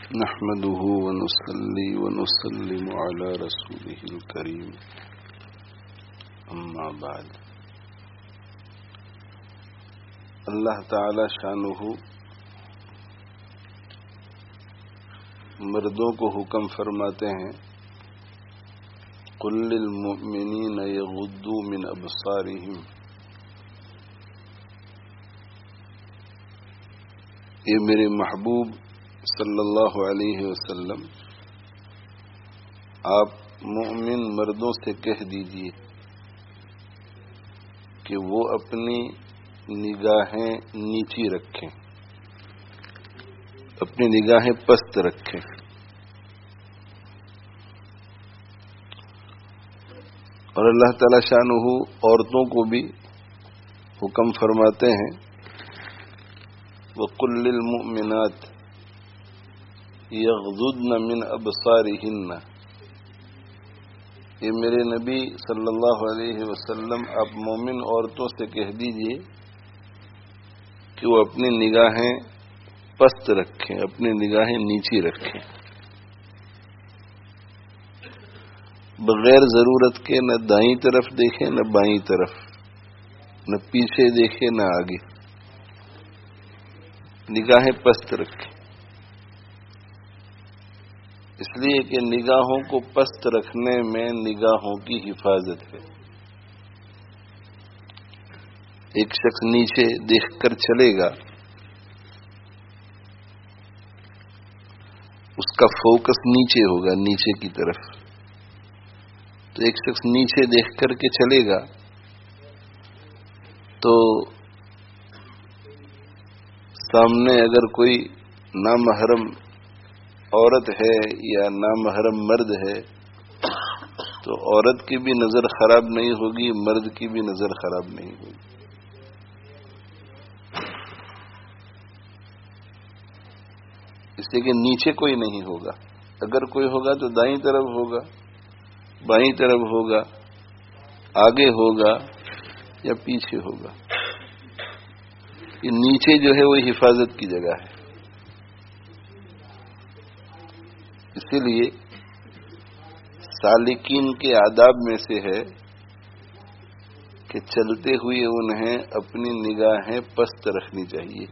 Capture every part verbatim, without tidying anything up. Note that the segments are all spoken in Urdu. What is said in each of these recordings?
نحمده ونصلي ونسلم على رسوله الكريم اما بعد. اللہ تعالی شانہ مردوں کو حکم فرماتے ہیں قل للمؤمنین یغضوا من ابصارہم. یہ میرے محبوب صلی اللہ علیہ وسلم آپ مومن مردوں سے کہہ دیجئے کہ وہ اپنی نگاہیں نیچی رکھیں، اپنی نگاہیں پست رکھیں. اور اللہ تعالی شانہ عورتوں کو بھی حکم فرماتے ہیں وَقُلْ لِلْمُؤْمِنَاتِ يَغْضُضْنَ مِنْ أَبْصَارِهِنَّ. یہ میرے نبی صلی اللہ علیہ وسلم آپ مومن عورتوں سے کہہ دیجئے کہ وہ اپنی نگاہیں پست رکھیں، اپنی نگاہیں نیچی رکھیں، بغیر ضرورت کے نہ دائیں طرف دیکھیں نہ بائیں طرف، نہ پیچھے دیکھیں نہ آگے، نگاہیں پست رکھیں. اس لیے کہ نگاہوں کو پست رکھنے میں نگاہوں کی حفاظت ہے. ایک شخص نیچے دیکھ کر چلے گا، اس کا فوکس نیچے ہوگا، نیچے کی طرف. تو ایک شخص نیچے دیکھ کر کے چلے گا تو سامنے اگر کوئی نامحرم عورت ہے یا نامحرم مرد ہے تو عورت کی بھی نظر خراب نہیں ہوگی، مرد کی بھی نظر خراب نہیں ہوگی. اس لیے کہ نیچے کوئی نہیں ہوگا. اگر کوئی ہوگا تو دائیں طرف ہوگا، بائیں طرف ہوگا، آگے ہوگا یا پیچھے ہوگا. یہ نیچے جو ہے وہ حفاظت کی جگہ ہے. اسی لیے سالکین کے آداب میں سے ہے کہ چلتے ہوئے انہیں اپنی نگاہیں پست رکھنی چاہیے.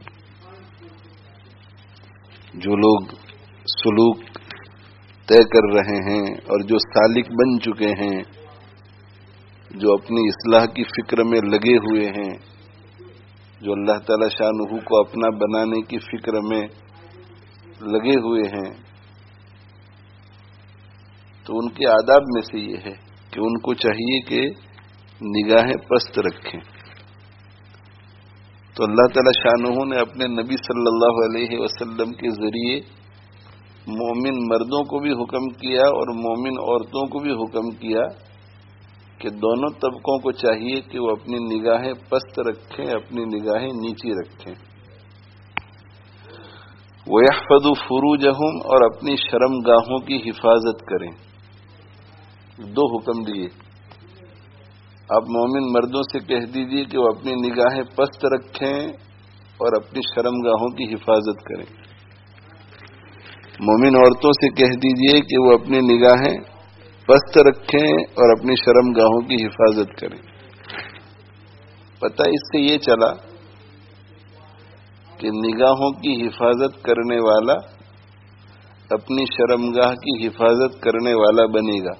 جو لوگ سلوک طے کر رہے ہیں اور جو سالک بن چکے ہیں، جو اپنی اصلاح کی فکر میں لگے ہوئے ہیں، جو اللہ تعالی شانہ کو اپنا بنانے کی فکر میں لگے ہوئے ہیں، تو ان کے آداب میں سے یہ ہے کہ ان کو چاہیے کہ نگاہیں پست رکھیں. تو اللہ تعالی شانہ نے اپنے نبی صلی اللہ علیہ وسلم کے ذریعے مومن مردوں کو بھی حکم کیا اور مومن عورتوں کو بھی حکم کیا کہ دونوں طبقوں کو چاہیے کہ وہ اپنی نگاہیں پست رکھیں، اپنی نگاہیں نیچی رکھیں. وَيَحْفَظُوا فُرُوجَهُمْ، اور اپنی شرم گاہوں کی حفاظت کریں. دو حکم دیے. آپ مومن مردوں سے کہہ دیجیے کہ وہ اپنی نگاہیں پست رکھیں اور اپنی شرم گاہوں کی حفاظت کریں. مومن عورتوں سے کہہ دیجیے کہ وہ اپنی نگاہیں پست رکھیں اور اپنی شرم گاہوں کی حفاظت کریں. پتہ اس سے یہ چلا کہ نگاہوں کی حفاظت کرنے والا اپنی شرمگاہ کی حفاظت کرنے والا بنے گا،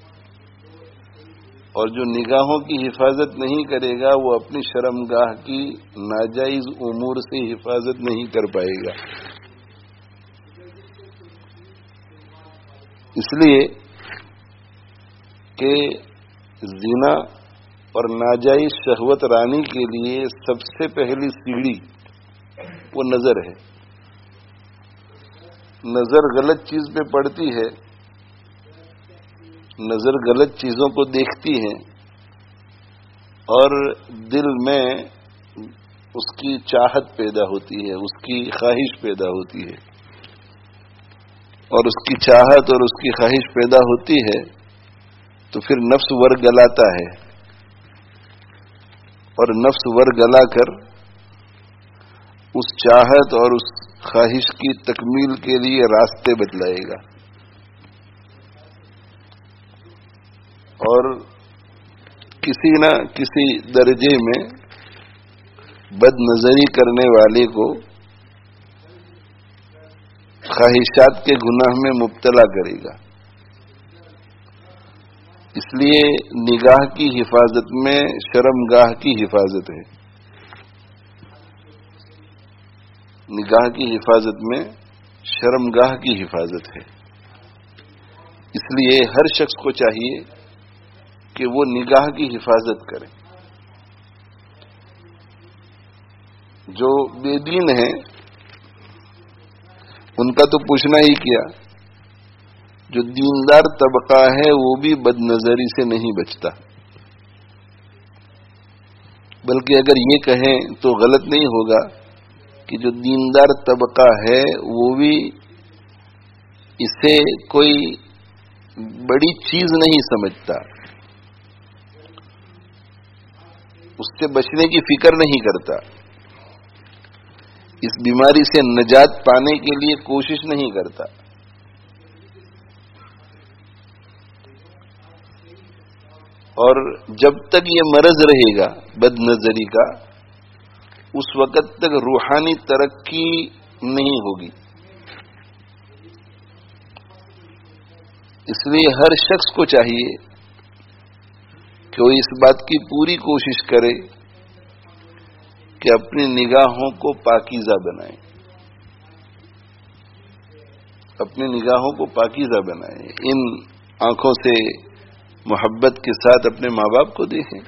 اور جو نگاہوں کی حفاظت نہیں کرے گا وہ اپنی شرمگاہ کی ناجائز امور سے حفاظت نہیں کر پائے گا. اس لیے کہ زنا اور ناجائز شہوت رانی کے لیے سب سے پہلی سیڑھی وہ نظر ہے. نظر غلط چیز پہ پڑتی ہے، نظر غلط چیزوں کو دیکھتی ہے اور دل میں اس کی چاہت پیدا ہوتی ہے، اس کی خواہش پیدا ہوتی ہے. اور اس کی چاہت اور اس کی خواہش پیدا ہوتی ہے تو پھر نفس ور گلاتا ہے، اور نفس ور گلا کر اس چاہت اور اس خواہش کی تکمیل کے لیے راستے بتلائے گا، اور کسی نہ کسی درجے میں بد نظری کرنے والے کو خواہشات کے گناہ میں مبتلا کرے گا۔ اس لیے نگاہ کی حفاظت میں شرمگاہ کی حفاظت ہے، نگاہ کی حفاظت میں شرمگاہ کی حفاظت ہے۔ اس لیے ہر شخص کو چاہیے کہ وہ نگاہ کی حفاظت کرے۔ جو بے دین ہیں ان کا تو پوچھنا ہی کیا، جو دیندار طبقہ ہے وہ بھی بد نظری سے نہیں بچتا، بلکہ اگر یہ کہیں تو غلط نہیں ہوگا کہ جو دیندار طبقہ ہے وہ بھی اسے کوئی بڑی چیز نہیں سمجھتا، اس سے بچنے کی فکر نہیں کرتا، اس بیماری سے نجات پانے کے لیے کوشش نہیں کرتا۔ اور جب تک یہ مرض رہے گا بد نظری کا، اس وقت تک روحانی ترقی نہیں ہوگی۔ اس لیے ہر شخص کو چاہیے کہ وہ اس بات کی پوری کوشش کرے کہ اپنی نگاہوں کو پاکیزہ بنائے، اپنی نگاہوں کو پاکیزہ بنائے۔ ان آنکھوں سے محبت کے ساتھ اپنے ماں باپ کو دیکھیں،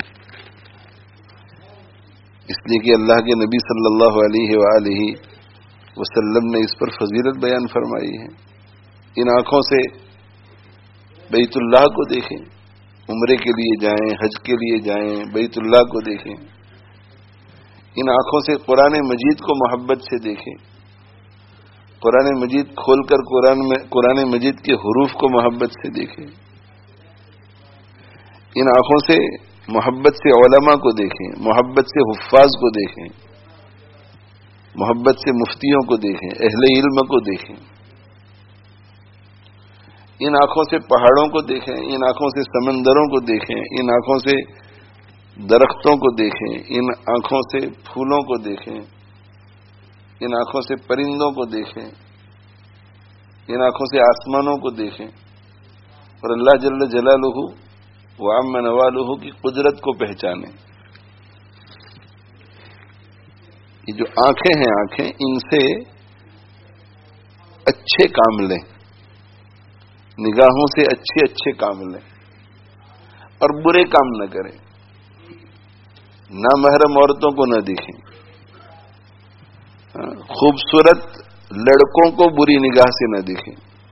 اس لیے کہ اللہ کے نبی صلی اللہ علیہ وآلہ وسلم نے اس پر فضیلت بیان فرمائی ہے۔ ان آنکھوں سے بیت اللہ کو دیکھیں، عمرے کے لیے جائیں، حج کے لیے جائیں، بیت اللہ کو دیکھیں۔ ان آنکھوں سے قرآن مجید کو محبت سے دیکھیں، قرآن مجید کھول کر قرآن میں قرآن مجید کے حروف کو محبت سے دیکھیں۔ ان آنکھوں سے محبت سے علماء کو دیکھیں، محبت سے حفاظ کو دیکھیں، محبت سے مفتیوں کو دیکھیں، اہل علم کو دیکھیں۔ ان آنکھوں سے پہاڑوں کو دیکھیں، ان آنکھوں سے سمندروں کو دیکھیں، ان آنکھوں سے درختوں کو دیکھیں، ان آنکھوں سے پھولوں کو دیکھیں، ان آنکھوں سے پرندوں کو دیکھیں، ان آنکھوں سے آسمانوں کو دیکھیں، اور اللہ جل جلالہ وعم نوالہ کی قدرت کو پہچانیں۔ یہ جو آنکھیں ہیں آنکھیں ان سے اچھے کام لیں، نگاہوں سے اچھے اچھے کام لیں اور برے کام نہ کریں، نامحرم عورتوں کو نہ دیکھیں، خوبصورت لڑکوں کو بری نگاہ سے نہ دیکھیں،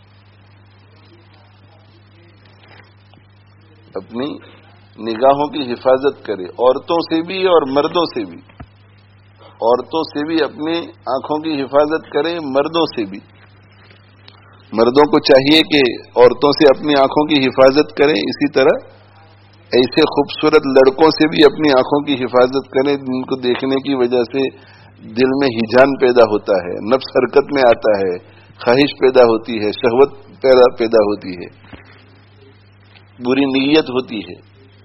اپنی نگاہوں کی حفاظت کرے، عورتوں سے بھی اور مردوں سے بھی، عورتوں سے بھی اپنی آنکھوں کی حفاظت کرے، مردوں سے بھی۔ مردوں کو چاہیے کہ عورتوں سے اپنی آنکھوں کی حفاظت کریں، اسی طرح ایسے خوبصورت لڑکوں سے بھی اپنی آنکھوں کی حفاظت کریں جن کو دیکھنے کی وجہ سے دل میں ہیجان پیدا ہوتا ہے، نفس حرکت میں آتا ہے، خواہش پیدا ہوتی ہے، شہوت پیدا پیدا ہوتی ہے، بری نیت ہوتی ہے۔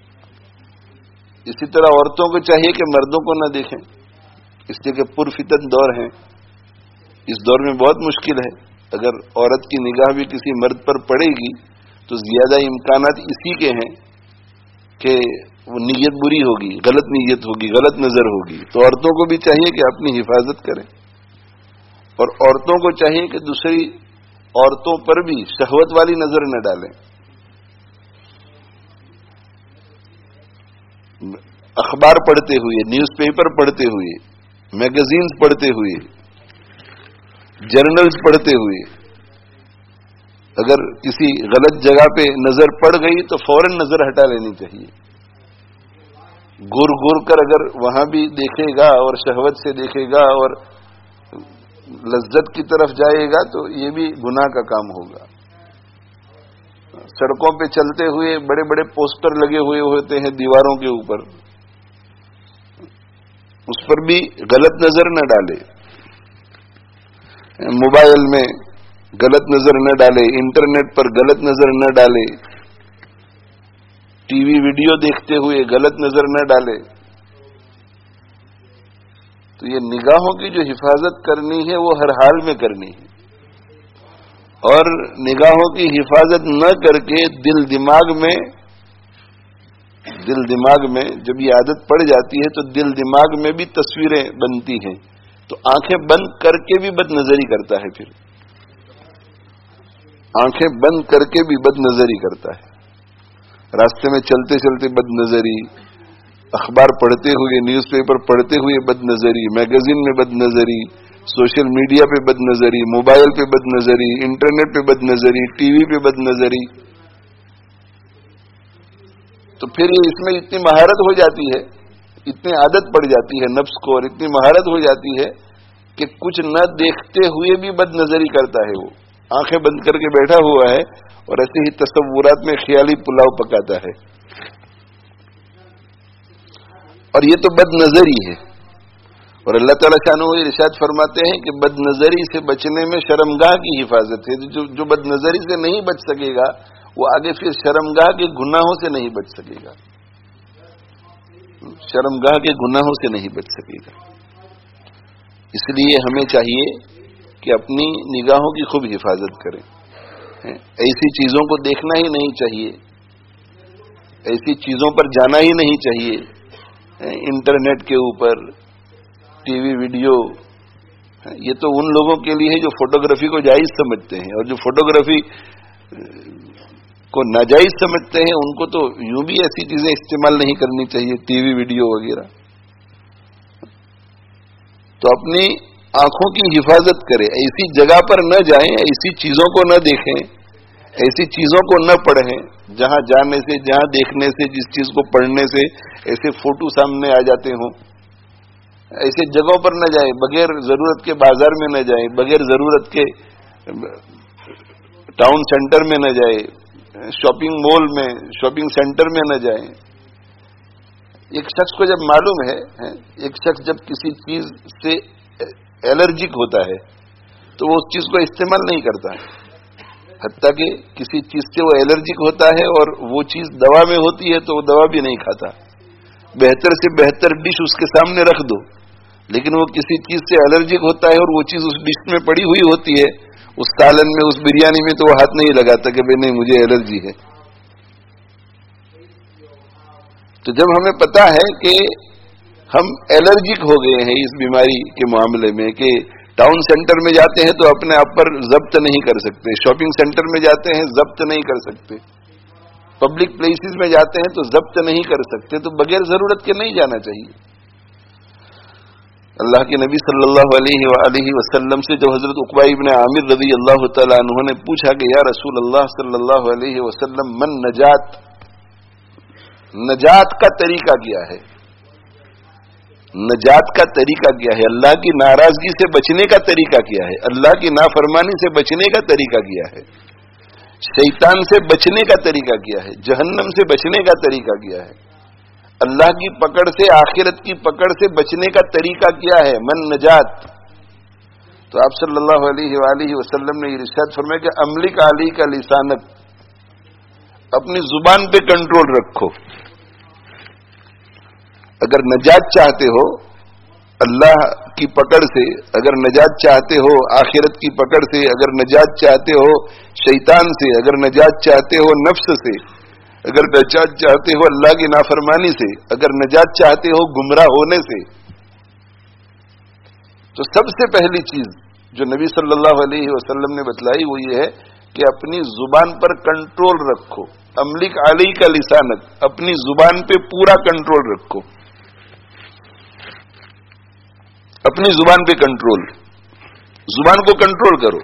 اسی طرح عورتوں کو چاہیے کہ مردوں کو نہ دیکھیں، اس لیے کہ پرفتن دور ہیں، اس دور میں بہت مشکل ہے، اگر عورت کی نگاہ بھی کسی مرد پر پڑے گی تو زیادہ امکانات اسی کے ہیں کہ وہ نیت بری ہوگی، غلط نیت ہوگی، غلط نظر ہوگی۔ تو عورتوں کو بھی چاہیے کہ اپنی حفاظت کریں، اور عورتوں کو چاہیے کہ دوسری عورتوں پر بھی شہوت والی نظر نہ ڈالیں۔ اخبار پڑھتے ہوئے، نیوز پیپر پڑھتے ہوئے، میگزینز پڑھتے ہوئے، جرنلز پڑھتے ہوئے اگر کسی غلط جگہ پہ نظر پڑ گئی تو فوراً نظر ہٹا لینی چاہیے۔ گور گور کر اگر وہاں بھی دیکھے گا اور شہوت سے دیکھے گا اور لذت کی طرف جائے گا تو یہ بھی گناہ کا کام ہوگا۔ سڑکوں پہ چلتے ہوئے بڑے بڑے پوسٹر لگے ہوئے ہوتے ہیں دیواروں کے اوپر، اس پر بھی غلط نظر نہ ڈالے۔ موبائل میں غلط نظر نہ ڈالے، انٹرنیٹ پر غلط نظر نہ ڈالے، ٹی وی ویڈیو دیکھتے ہوئے غلط نظر نہ ڈالے. تو یہ نگاہوں کی جو حفاظت کرنی ہے وہ ہر حال میں کرنی ہے، اور نگاہوں کی حفاظت نہ کر کے دل دماغ میں دل دماغ میں جب یہ عادت پڑ جاتی ہے تو دل دماغ میں بھی تصویریں بنتی ہیں، تو آنکھیں بند کر کے بھی بد نظری کرتا ہے، پھر آنکھیں بند کر کے بھی بد نظری کرتا ہے. راستے میں چلتے چلتے بد نظری، اخبار پڑھتے ہوئے، نیوز پیپر پڑھتے ہوئے بد نظری، میگزین میں بد نظری، سوشل میڈیا پہ بد نظری، موبائل پہ بد نظری، انٹرنیٹ پہ بد نظری، ٹی وی پہ بد نظری. تو پھر یہ اس میں اتنی مہارت ہو جاتی ہے، اتنی عادت پڑ جاتی ہے نفس کو، اور اتنی مہارت ہو جاتی ہے کہ کچھ نہ دیکھتے ہوئے بھی بد نظری کرتا ہے. وہ آنکھیں بند کر کے بیٹھا ہوا ہے اور ایسے ہی تصورات میں خیالی پلاؤ پکاتا ہے، اور یہ تو بد نظری ہے. اور اللہ تعالیٰ شانہ ارشاد فرماتے ہیں کہ بد نظری سے بچنے میں شرمگاہ کی حفاظت ہے. جو جو بد نظری سے نہیں بچ سکے گا وہ آگے پھر شرمگاہ کے گناہوں سے نہیں بچ سکے گا، شرمگاہ کے گناہوں سے نہیں بچ سکے گا. اس لیے ہمیں چاہیے کہ اپنی نگاہوں کی خوب حفاظت کریں. ایسی چیزوں کو دیکھنا ہی نہیں چاہیے، ایسی چیزوں پر جانا ہی نہیں چاہیے. انٹرنیٹ کے اوپر ٹی وی ویڈیو، یہ تو ان لوگوں کے لیے ہے جو فوٹوگرافی کو جائز سمجھتے ہیں، اور جو فوٹوگرافی کو ناجائز سمجھتے ہیں ان کو تو یوں بھی ایسی چیزیں استعمال نہیں کرنی چاہیے، ٹی وی ویڈیو وغیرہ. تو اپنی آنکھوں کی حفاظت کریں، ایسی جگہ پر نہ جائیں، ایسی چیزوں کو نہ دیکھیں، ایسی چیزوں کو نہ پڑھیں جہاں جانے سے، جہاں دیکھنے سے، جس چیز کو پڑھنے سے ایسے فوٹو سامنے آ جاتے ہوں. ایسے جگہوں پر نہ جائیں، بغیر ضرورت کے بازار میں نہ جائیں، بغیر ضرورت کے ٹاؤن سینٹر میں نہ جائیں، شاپنگ مال میں، شاپنگ سینٹر میں نہ جائیں. ایک شخص کو جب معلوم ہے، ایک شخص جب کسی چیز سے الرجک ہوتا ہے تو وہ اس چیز کو استعمال نہیں کرتا ہے، حتیٰ کہ کسی چیز سے وہ الرجک ہوتا ہے اور وہ چیز دوا میں ہوتی ہے تو وہ دوا بھی نہیں کھاتا. بہتر سے بہتر ڈش اس کے سامنے رکھ دو، لیکن وہ کسی چیز سے الرجک ہوتا ہے اور وہ چیز اس ڈش میں پڑی ہوئی ہوتی ہے، اس سالن میں، اس بریانی میں، تو وہ ہاتھ نہیں لگاتا کہ بھئی نہیں مجھے الرجی ہے. تو جب ہمیں پتا ہے کہ ہم الرجک ہو گئے ہیں اس بیماری کے معاملے میں، کہ ٹاؤن سینٹر میں جاتے ہیں تو اپنے آپ پر ضبط نہیں کر سکتے، شاپنگ سینٹر میں جاتے ہیں ضبط نہیں کر سکتے، پبلک پلیسز میں جاتے ہیں تو ضبط نہیں کر سکتے، تو بغیر ضرورت کے نہیں جانا چاہیے. اللہ کے نبی صلی اللہ علیہ وآلہ وسلم سے جب حضرت عقبہ ابن عامر رضی اللہ تعالی عنہ نے پوچھا کہ یا رسول اللہ صلی اللہ علیہ وسلم من نجات، نجات کا طریقہ کیا ہے، نجات کا طریقہ کیا ہے، اللہ کی ناراضگی سے بچنے کا طریقہ کیا ہے، اللہ کی نافرمانی سے بچنے کا طریقہ کیا ہے، شیطان سے بچنے کا طریقہ کیا ہے، جہنم سے بچنے کا طریقہ کیا ہے، اللہ کی پکڑ سے، آخرت کی پکڑ سے بچنے کا طریقہ کیا ہے، من نجات. تو آپ صلی اللہ علیہ وآلہ وسلم نے یہ ارشاد فرمایا کہ املک علی کا لسانک، اپنی زبان پہ کنٹرول رکھو. اگر نجات چاہتے ہو اللہ کی پکڑ سے، اگر نجات چاہتے ہو آخرت کی پکڑ سے، اگر نجات چاہتے ہو شیطان سے، اگر نجات چاہتے ہو نفس سے، اگر نجات چاہتے ہو اللہ کی نافرمانی سے، اگر نجات چاہتے ہو گمراہ ہونے سے، تو سب سے پہلی چیز جو نبی صلی اللہ علیہ وسلم نے بتلائی وہ یہ ہے کہ اپنی زبان پر کنٹرول رکھو. املک علی کا لسانک، اپنی زبان پہ پورا کنٹرول رکھو، اپنی زبان پہ کنٹرول، زبان کو کنٹرول کرو.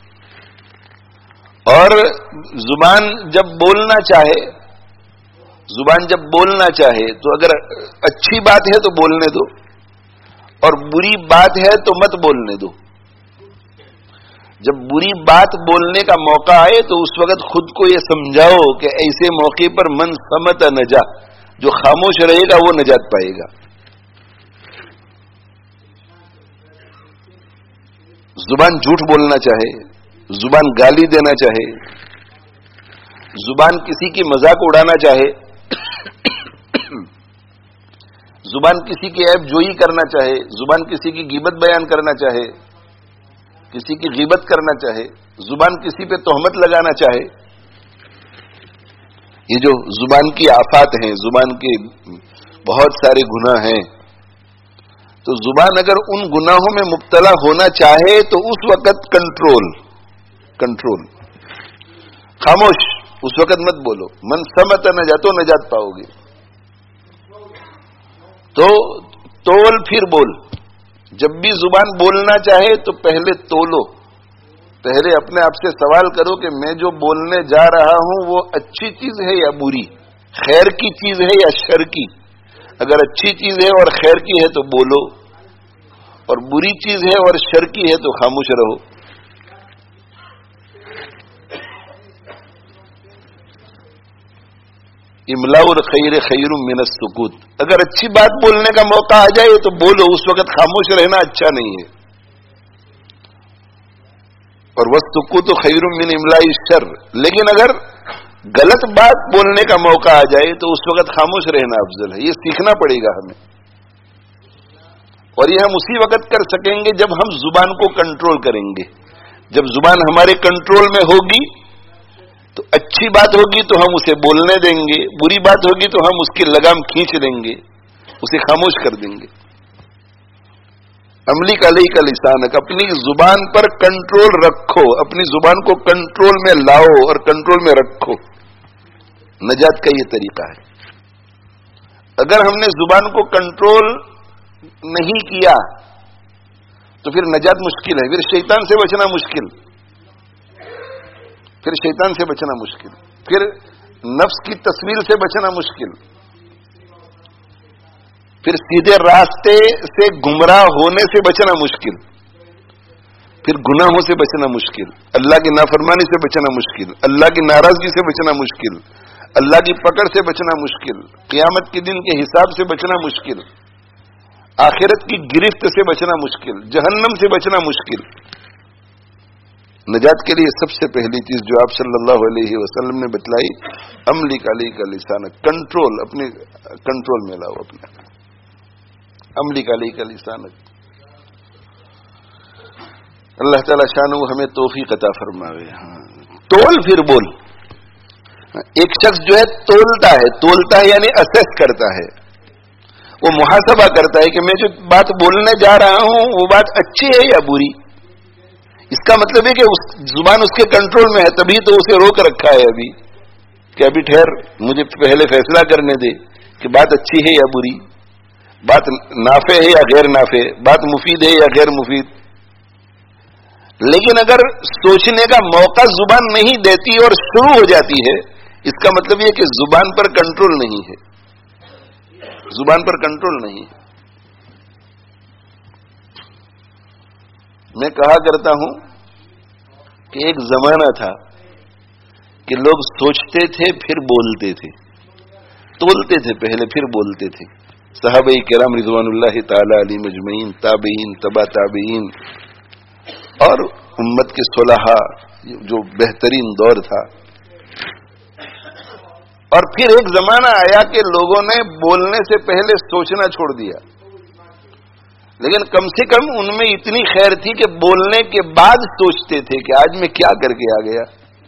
اور زبان جب بولنا چاہے، زبان جب بولنا چاہے تو اگر اچھی بات ہے تو بولنے دو، اور بری بات ہے تو مت بولنے دو. جب بری بات بولنے کا موقع آئے تو اس وقت خود کو یہ سمجھاؤ کہ ایسے موقع پر من سمت نجا، جو خاموش رہے گا وہ نجات پائے گا. زبان جھوٹ بولنا چاہے، زبان گالی دینا چاہے، زبان کسی کی مذاق اڑانا چاہے، زبان کسی کی عیب جوئی کرنا چاہے، زبان کسی کی غیبت بیان کرنا چاہے، کسی کی غیبت کرنا چاہے، زبان کسی پہ تہمت لگانا چاہے، یہ جو زبان کی آفات ہیں، زبان کے بہت سارے گناہ ہیں، تو زبان اگر ان گناہوں میں مبتلا ہونا چاہے تو اس وقت کنٹرول کنٹرول خاموش، اس وقت مت بولو، من سمت نجاتو نجات پاؤ گے، تو تول پھر بول. جب بھی زبان بولنا چاہے تو پہلے تولو، پہلے اپنے آپ سے سوال کرو کہ میں جو بولنے جا رہا ہوں وہ اچھی چیز ہے یا بری، خیر کی چیز ہے یا شر کی. اگر اچھی چیز ہے اور خیر کی ہے تو بولو، اور بری چیز ہے اور شر کی ہے تو خاموش رہو. املاء الخیر خیر من السکوت. اگر اچھی بات بولنے کا موقع آ جائے تو بولو، اس وقت خاموش رہنا اچھا نہیں ہے. اور والسکوت خیر من املاء الشر. لیکن اگر غلط بات بولنے کا موقع آ جائے تو اس وقت خاموش رہنا افضل ہے. یہ سیکھنا پڑے گا ہمیں، اور یہ ہم اسی وقت کر سکیں گے جب ہم زبان کو کنٹرول کریں گے. جب زبان ہمارے کنٹرول میں ہوگی تو اچھی بات ہوگی تو ہم اسے بولنے دیں گے، بری بات ہوگی تو ہم اس کی لگام کھینچ لیں گے، اسے خاموش کر دیں گے. املک علیک لسانک. اپنی زبان پر کنٹرول رکھو، اپنی زبان کو کنٹرول میں لاؤ اور کنٹرول میں رکھو. نجات کا یہ طریقہ ہے. اگر ہم نے زبان کو کنٹرول نہیں کیا تو پھر نجات مشکل ہے، پھر شیطان سے بچنا مشکل، پھر شیطان سے بچنا مشکل، پھر نفس کی تصویر سے بچنا مشکل، پھر سیدھے راستے سے گمراہ ہونے سے بچنا مشکل، پھر گناہوں سے بچنا مشکل، اللہ کی نافرمانی سے بچنا مشکل، اللہ کی ناراضگی سے بچنا مشکل، اللہ کی پکڑ سے بچنا مشکل، قیامت کے دن کے حساب سے بچنا مشکل، آخرت کی گرفت سے بچنا مشکل، جہنم سے بچنا مشکل. نجات کے لیے سب سے پہلی چیز جو آپ صلی اللہ علیہ وسلم نے بتلائی، املک علیک لسانک. کنٹرول، اپنے کنٹرول میں لاؤ اپنے. املک علیک لسانک. اللہ تعالی شانہ ہمیں توفیق عطا فرماوے. ہاں تول پھر بول. ایک شخص جو ہے تولتا ہے، تولتا ہے یعنی اسیس کرتا ہے، وہ محاسبہ کرتا ہے کہ میں جو بات بولنے جا رہا ہوں وہ بات اچھی ہے یا بری. اس کا مطلب ہے کہ اس زبان اس کے کنٹرول میں ہے، تبھی تو اسے روک رکھا ہے ابھی کہ ابھی ٹھہر، مجھے پہلے فیصلہ کرنے دے کہ بات اچھی ہے یا بری، بات نافع ہے یا غیر نافع، بات مفید ہے یا غیر مفید. لیکن اگر سوچنے کا موقع زبان نہیں دیتی اور شروع ہو جاتی ہے، اس کا مطلب یہ کہ زبان پر کنٹرول نہیں ہے، زبان پر کنٹرول نہیں ہے. میں کہا کرتا ہوں کہ ایک زمانہ تھا کہ لوگ سوچتے تھے پھر بولتے تھے، تولتے تھے پہلے پھر بولتے تھے. صحابہ کرام رضوان اللہ تعالی علیہ مجمعین، تابعین، تبع تابعین، اور امت کے صلحاء، جو بہترین دور تھا. اور پھر ایک زمانہ آیا کہ لوگوں نے بولنے سے پہلے سوچنا چھوڑ دیا، لیکن کم سے کم ان میں اتنی خیر تھی کہ بولنے کے بعد سوچتے تھے کہ آج میں کیا کر کے آ گیا،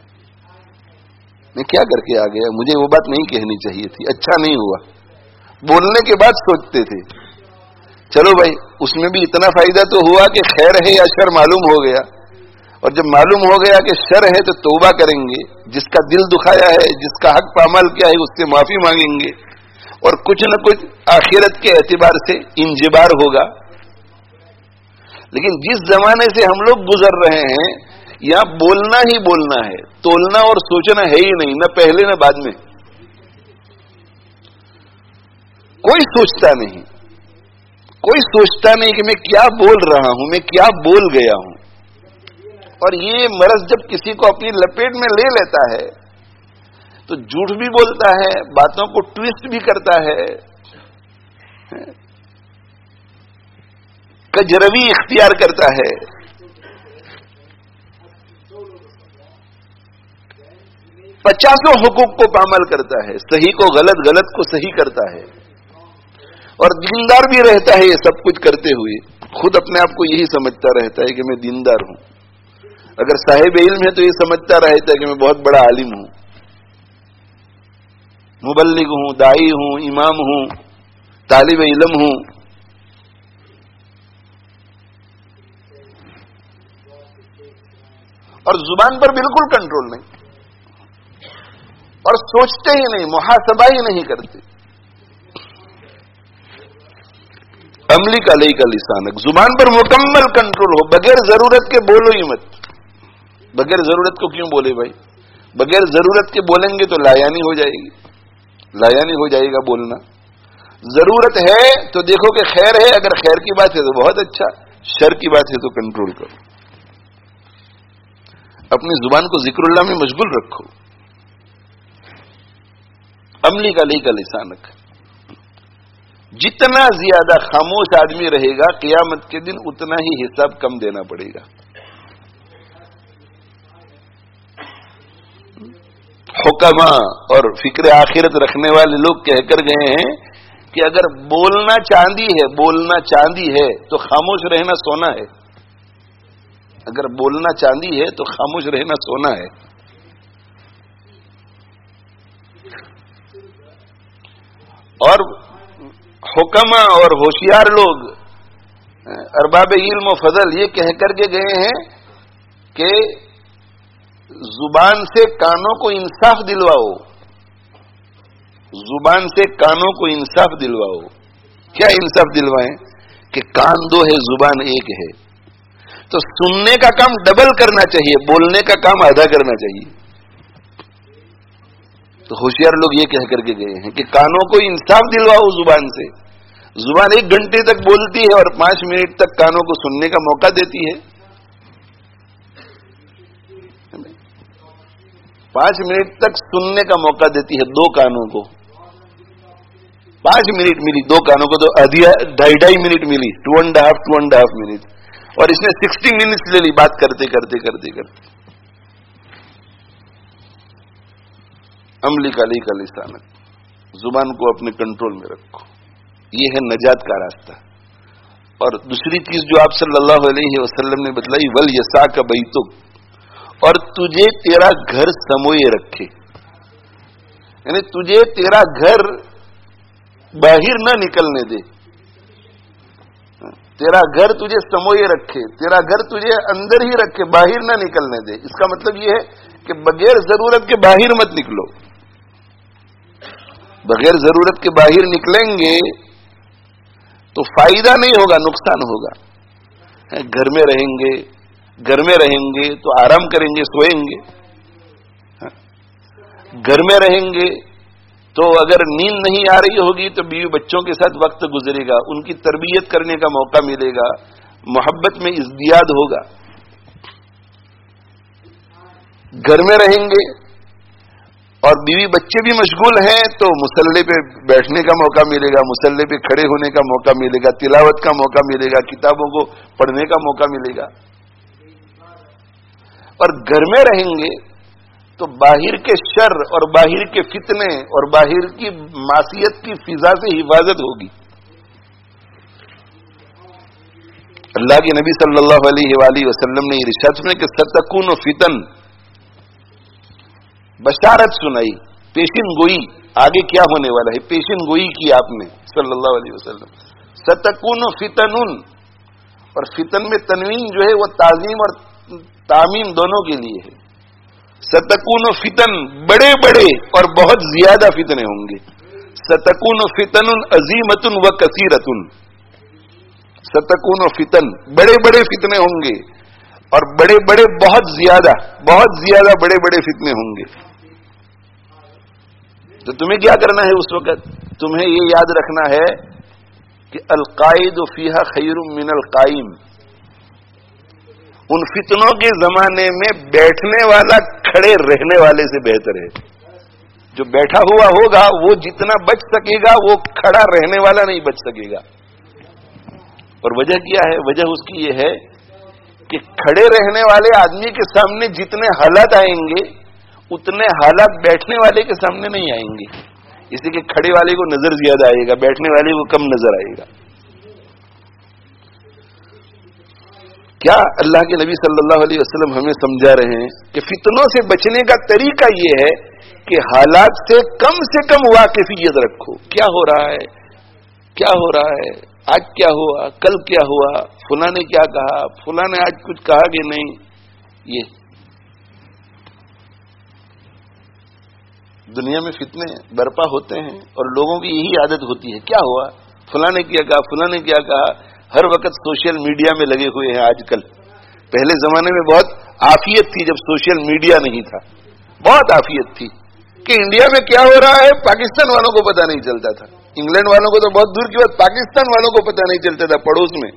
میں کیا کر کے آ گیا، مجھے وہ بات نہیں کہنی چاہیے تھی، اچھا نہیں ہوا. بولنے کے بعد سوچتے تھے. چلو بھائی، اس میں بھی اتنا فائدہ تو ہوا کہ خیر ہے یا شر معلوم ہو گیا، اور جب معلوم ہو گیا کہ شر ہے تو توبہ کریں گے، جس کا دل دکھایا ہے، جس کا حق پامال کیا ہے اس سے معافی مانگیں گے، اور کچھ نہ کچھ آخرت کے اعتبار سے انجبار ہوگا. لیکن جس زمانے سے ہم لوگ گزر رہے ہیں، یہاں بولنا ہی بولنا ہے، تولنا اور سوچنا ہے ہی نہیں، نہ پہلے نہ بعد میں. کوئی سوچتا نہیں، کوئی سوچتا نہیں کہ میں کیا بول رہا ہوں، میں کیا بول گیا ہوں. اور یہ مرض جب کسی کو اپنی لپیٹ میں لے لیتا ہے تو جھوٹ بھی بولتا ہے، باتوں کو ٹویسٹ بھی کرتا ہے، کجروی اختیار کرتا ہے، पचासों हुकूक को पामाल करता है, सही को गलत, गलत को सही करता है, और दीनदार भी रहता है। ये सब कुछ करते हुए खुद अपने आप को यही समझता रहता है कि मैं दीनदार हूं। अगर साहिब इल्म है तो ये समझता रहता है कि मैं बहुत बड़ा आलिम हूं, मुबल्लिग हूं, दाई हूं, इमाम हूं, तालिब इल्म हूं। और जुबान पर बिल्कुल कंट्रोल नहीं, और सोचते ही नहीं, मुहासबा ही नहीं करते। अमली का लई का लिसानक, जुबान पर मुकम्मल कंट्रोल हो, बगैर जरूरत के बोलो ही मत। बगैर जरूरत को क्यों बोले भाई? बगैर जरूरत के बोलेंगे तो लायानी हो जाएगी, लायानी हो जाएगा बोलना। जरूरत है तो देखो कि खैर है, अगर खैर की बात है तो बहुत अच्छा, शर की बात है तो कंट्रोल करो। अपनी जुबान को जिक्रुल्लाह में मशगूल रखो। अमली का लई का लिसानक, जितना ज्यादा खामोश आदमी रहेगा क़यामत के दिन उतना ही हिसाब कम देना पड़ेगा। हुक्मा और फिक्र आखिरत रखने वाले लोग कहकर गए हैं कि अगर बोलना चांदी है, बोलना चांदी है तो खामोश रहना सोना है। अगर बोलना चांदी है तो खामोश रहना सोना है। और हुक्मा और होशियार लोग, अरबाब इल्म और फजल, ये कह करके गए हैं कि जुबान से कानों को इंसाफ दिलवाओ, जुबान से कानों को इंसाफ दिलवाओ। क्या इंसाफ दिलवाएं? कि कान दो है, जुबान एक है, तो सुनने का काम डबल करना चाहिए, बोलने का काम आधा करना चाहिए। तो होशियार लोग ये कह करके गए हैं कि कानों को इंसाफ दिलवाओ जुबान से। जुबान एक घंटे तक बोलती है और पांच मिनट तक कानों को सुनने का मौका देती है। पांच मिनट तक सुनने का मौका देती है दो कानों को। पांच मिनट मिली दो कानों को, तो आधी ढाई ढाई मिनट मिली, two and half two and half minute, और इसने सिक्सटी मिनट्स ले ली बात करते करते करते करते। अमली का लई का लिसानक, जुबान को अपने कंट्रोल में रखो, ये है नजात का रास्ता। और दूसरी चीज जो आप सल्लल्लाहु अलैहि वसल्लम ने बतलाई, वल यसा का बैतुक, और तुझे तेरा घर समोए रखे, यानी तुझे तेरा घर बाहर न निकलने दे, तेरा घर तुझे समोए रखे, तेरा घर तुझे अंदर ही रखे, बाहर न निकलने दे। इसका मतलब यह है कि बगैर जरूरत के बाहर मत निकलो। बगैर जरूरत के बाहर निकलेंगे तो फायदा नहीं होगा, नुकसान होगा। घर में रहेंगे, घर में रहेंगे तो आराम करेंगे, सोएंगे। घर में रहेंगे तो अगर नींद नहीं आ रही होगी तो बीवी बच्चों के साथ वक्त गुजरेगा, उनकी तरबियत करने का मौका मिलेगा, मोहब्बत में इज़्दियाद होगा। घर में रहेंगे और बीवी बच्चे भी मशगूल हैं तो मुसल्ले पे बैठने का मौका मिलेगा, मुसल्ले पे खड़े होने का मौका मिलेगा, तिलावत का मौका मिलेगा, किताबों को पढ़ने का मौका मिलेगा। और घर में रहेंगे तो बाहिर के शर और बाहिर के फितने और बाहिर की मासियत की फिजा से हिफाजत होगी। अल्लाह के नबी सल्लल्लाहु अलैहि वसल्लम ने इरशाद सुना कि सतकून फितन, बशारत सुनाई, पेशिन गोई, आगे क्या होने वाला है पेशिन गोई की आपने सल्लल्लाहु अलैहि वसल्लम। सतकून फितनुन, और फितन में तनवीन जो है वो ताजीम और तामीम दोनों के लिए है। सतकून फितन, बड़े बड़े और बहुत ज्यादा फितने होंगे। सतकून फितनुन अजीमतुन व कसीरतुन, सतकून फितन, बड़े बड़े फितने होंगे और बड़े बड़े बहुत ज्यादा, बहुत ज्यादा बड़े बड़े फितने होंगे। तो तुम्हें क्या करना है उस वक्त? तुम्हें ये याद रखना है कि अलकाइद फीहा खैरुम मिनल काइम, उन फितनों के जमाने में बैठने वाला खड़े रहने वाले से बेहतर है। जो बैठा हुआ होगा वो जितना बच सकेगा, वो खड़ा रहने वाला नहीं बच सकेगा। और वजह क्या है? वजह उसकी ये है کہ کھڑے رہنے والے آدمی کے سامنے جتنے حالات آئیں گے اتنے حالات بیٹھنے والے کے سامنے نہیں آئیں گے، اس لیے کہ کھڑے والے کو نظر زیادہ آئے گا، بیٹھنے والے کو کم نظر آئے گا۔ کیا اللہ کے نبی صلی اللہ علیہ وسلم ہمیں سمجھا رہے ہیں کہ فتنوں سے بچنے کا طریقہ یہ ہے کہ حالات سے کم سے کم واقفیت رکھو، کیا ہو رہا ہے، کیا ہو رہا ہے، آج کیا ہوا، کل کیا ہوا، فلاں نے کیا کہا، فلاں نے آج کچھ کہا کہ نہیں۔ یہ دنیا میں فتنے برپا ہوتے ہیں اور لوگوں کی یہی عادت ہوتی ہے، کیا ہوا، فلاں نے کیا کہا، فلاں نے کیا کہا، ہر وقت سوشل میڈیا میں لگے ہوئے ہیں آج کل۔ پہلے زمانے میں بہت عافیت تھی جب سوشل میڈیا نہیں تھا، بہت عافیت تھی کہ انڈیا میں کیا ہو رہا ہے پاکستان والوں کو پتہ نہیں چلتا تھا، انگلینڈ والوں کو تو بہت دور کی بات، پاکستان والوں کو پتہ نہیں چلتا تھا پڑوس میں۔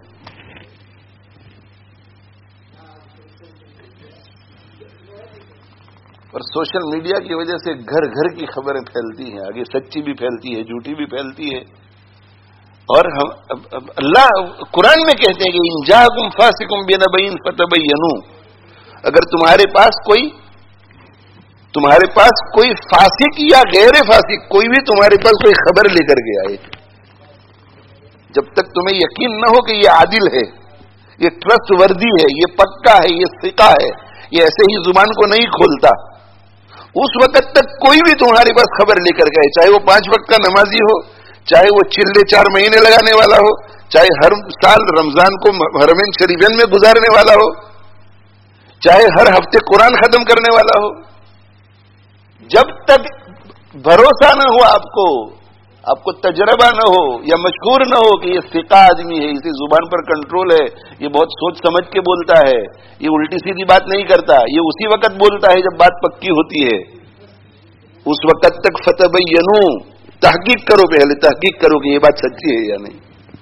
اور سوشل میڈیا کی وجہ سے گھر گھر کی خبریں پھیلتی ہیں، آگے سچی بھی پھیلتی ہے، جھوٹی بھی پھیلتی ہے۔ اور ہم اللہ قرآن میں کہتے ہیں کہ ان جاءکم فاسق بنبأ فتبینوا، اگر تمہارے پاس کوئی تمہارے پاس کوئی فاسق یا غیر فاسق کوئی بھی تمہارے پاس کوئی خبر لے کر کے آئے، جب تک تمہیں یقین نہ ہو کہ یہ عادل ہے، یہ ٹرسٹ وردی ہے، یہ پکا ہے، یہ ثقہ ہے، یہ ایسے ہی زبان کو نہیں کھولتا، اس وقت تک کوئی بھی تمہارے پاس خبر لے کر گئے، چاہے وہ پانچ وقت کا نمازی ہو، چاہے وہ چلے چار مہینے لگانے والا ہو، چاہے ہر سال رمضان کو حرمین شریفین میں گزارنے والا ہو، چاہے ہر ہفتے قرآن ختم کرنے والا ہو، جب تک بھروسہ نہ ہو آپ کو، آپ کو تجربہ نہ ہو یا مشہور نہ ہو کہ یہ ثقہ آدمی ہے، اسی زبان پر کنٹرول ہے، یہ بہت سوچ سمجھ کے بولتا ہے، یہ الٹی سیدھی بات نہیں کرتا، یہ اسی وقت بولتا ہے جب بات پکی ہوتی ہے، اس وقت تک فتبینوا، تحقیق کرو، پہلے تحقیق کرو کہ یہ بات سچی ہے یا نہیں۔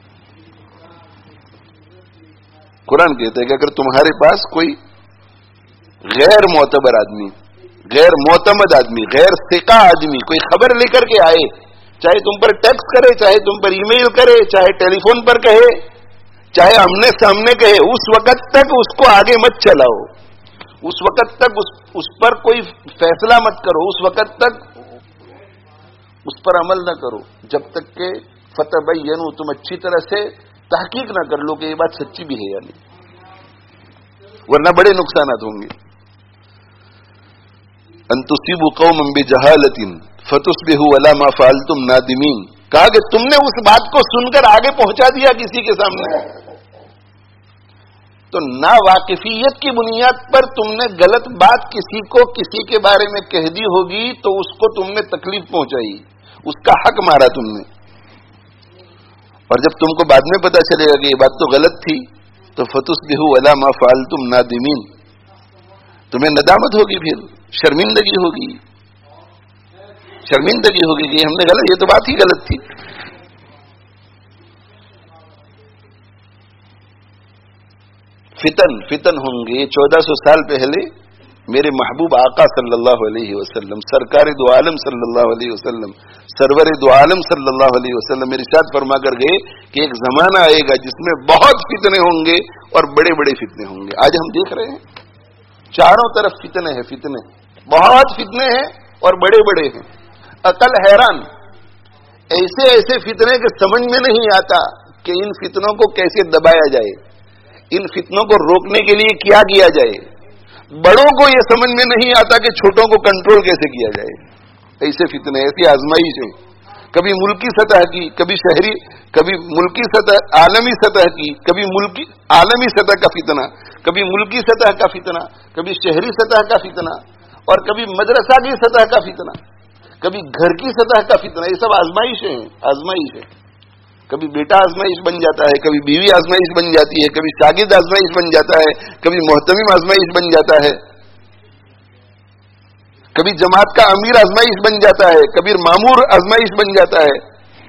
قرآن کہتا ہے کہ اگر تمہارے پاس کوئی غیر معتبر آدمی، غیر معتمد آدمی، غیر ثقہ آدمی کوئی خبر لے کر کے آئے، چاہے تم پر ٹیکسٹ کرے، چاہے تم پر ای میل کرے، چاہے ٹیلی فون پر کہے، چاہے آمنے سامنے کہے، اس وقت تک اس کو آگے مت چلاؤ، اس وقت تک اس, اس پر کوئی فیصلہ مت کرو، اس وقت تک اس پر عمل نہ کرو جب تک کہ فتبینوا، تم اچھی طرح سے تحقیق نہ کر لو کہ یہ بات سچی بھی ہے یا نہیں، ورنہ بڑے نقصانات ہوں گے۔ ان تصیبوا قوما بجہالۃ فتصبحوا علی ما فعلتم نادمین، کہا کہ تم نے اس بات کو سن کر آگے پہنچا دیا کسی کے سامنے، تو نا واقفیت کی بنیاد پر تم نے غلط بات کسی کو کسی کے بارے میں کہہ دی ہوگی تو اس کو تم نے تکلیف پہنچائی، اس کا حق مارا تم نے، اور جب تم کو بعد میں پتا چلے گا کہ یہ بات تو غلط تھی تو فتصبحوا علی ما فعلتم نادمین، تمہیں ندامت ہوگی، پھر شرمندگی ہوگی، شرمندگی ہوگی کہ ہم نے غلط، یہ تو بات ہی غلط تھی۔ فتن فتن ہوں گے۔ چودہ سو سال پہلے میرے محبوب آقا صلی اللہ علیہ وسلم، سرکار دو عالم صلی اللہ علیہ وسلم، سرور دو عالم صلی اللہ علیہ وسلم ارشاد فرما کر گئے کہ ایک زمانہ آئے گا جس میں بہت فتنے ہوں گے اور بڑے بڑے فتنے ہوں گے۔ آج ہم دیکھ رہے ہیں چاروں طرف فتنے ہیں، فتنے بہت فتنے ہیں اور بڑے بڑے ہیں، عقل حیران، ایسے ایسے فتنے کہ سمجھ میں نہیں آتا کہ ان فتنوں کو کیسے دبایا جائے، ان فتنوں کو روکنے کے لیے کیا کیا جائے، بڑوں کو یہ سمجھ میں نہیں آتا کہ چھوٹوں کو کنٹرول کیسے کیا جائے، ایسے فتنے، ایسی آزمائشیں، کبھی ملکی سطح کی، کبھی شہری، کبھی ملکی سطح، عالمی سطح کی، کبھی ملکی عالمی سطح کا فتنہ، کبھی ملکی سطح کا فتنہ، کبھی شہری سطح کا فتنہ، اور کبھی مدرسہ کی سطح کا فتنہ، کبھی گھر کی سطح کا فتنہ، یہ سب آزمائشیں ہیں، آزمائش ہے۔ کبھی بیٹا آزمائش بن جاتا ہے، کبھی بیوی آزمائش بن جاتی ہے، کبھی شاگرد آزمائش بن جاتا ہے، کبھی محتمم آزمائش بن جاتا ہے، کبھی جماعت کا امیر آزمائش بن جاتا ہے، کبھی مامور آزمائش بن جاتا ہے۔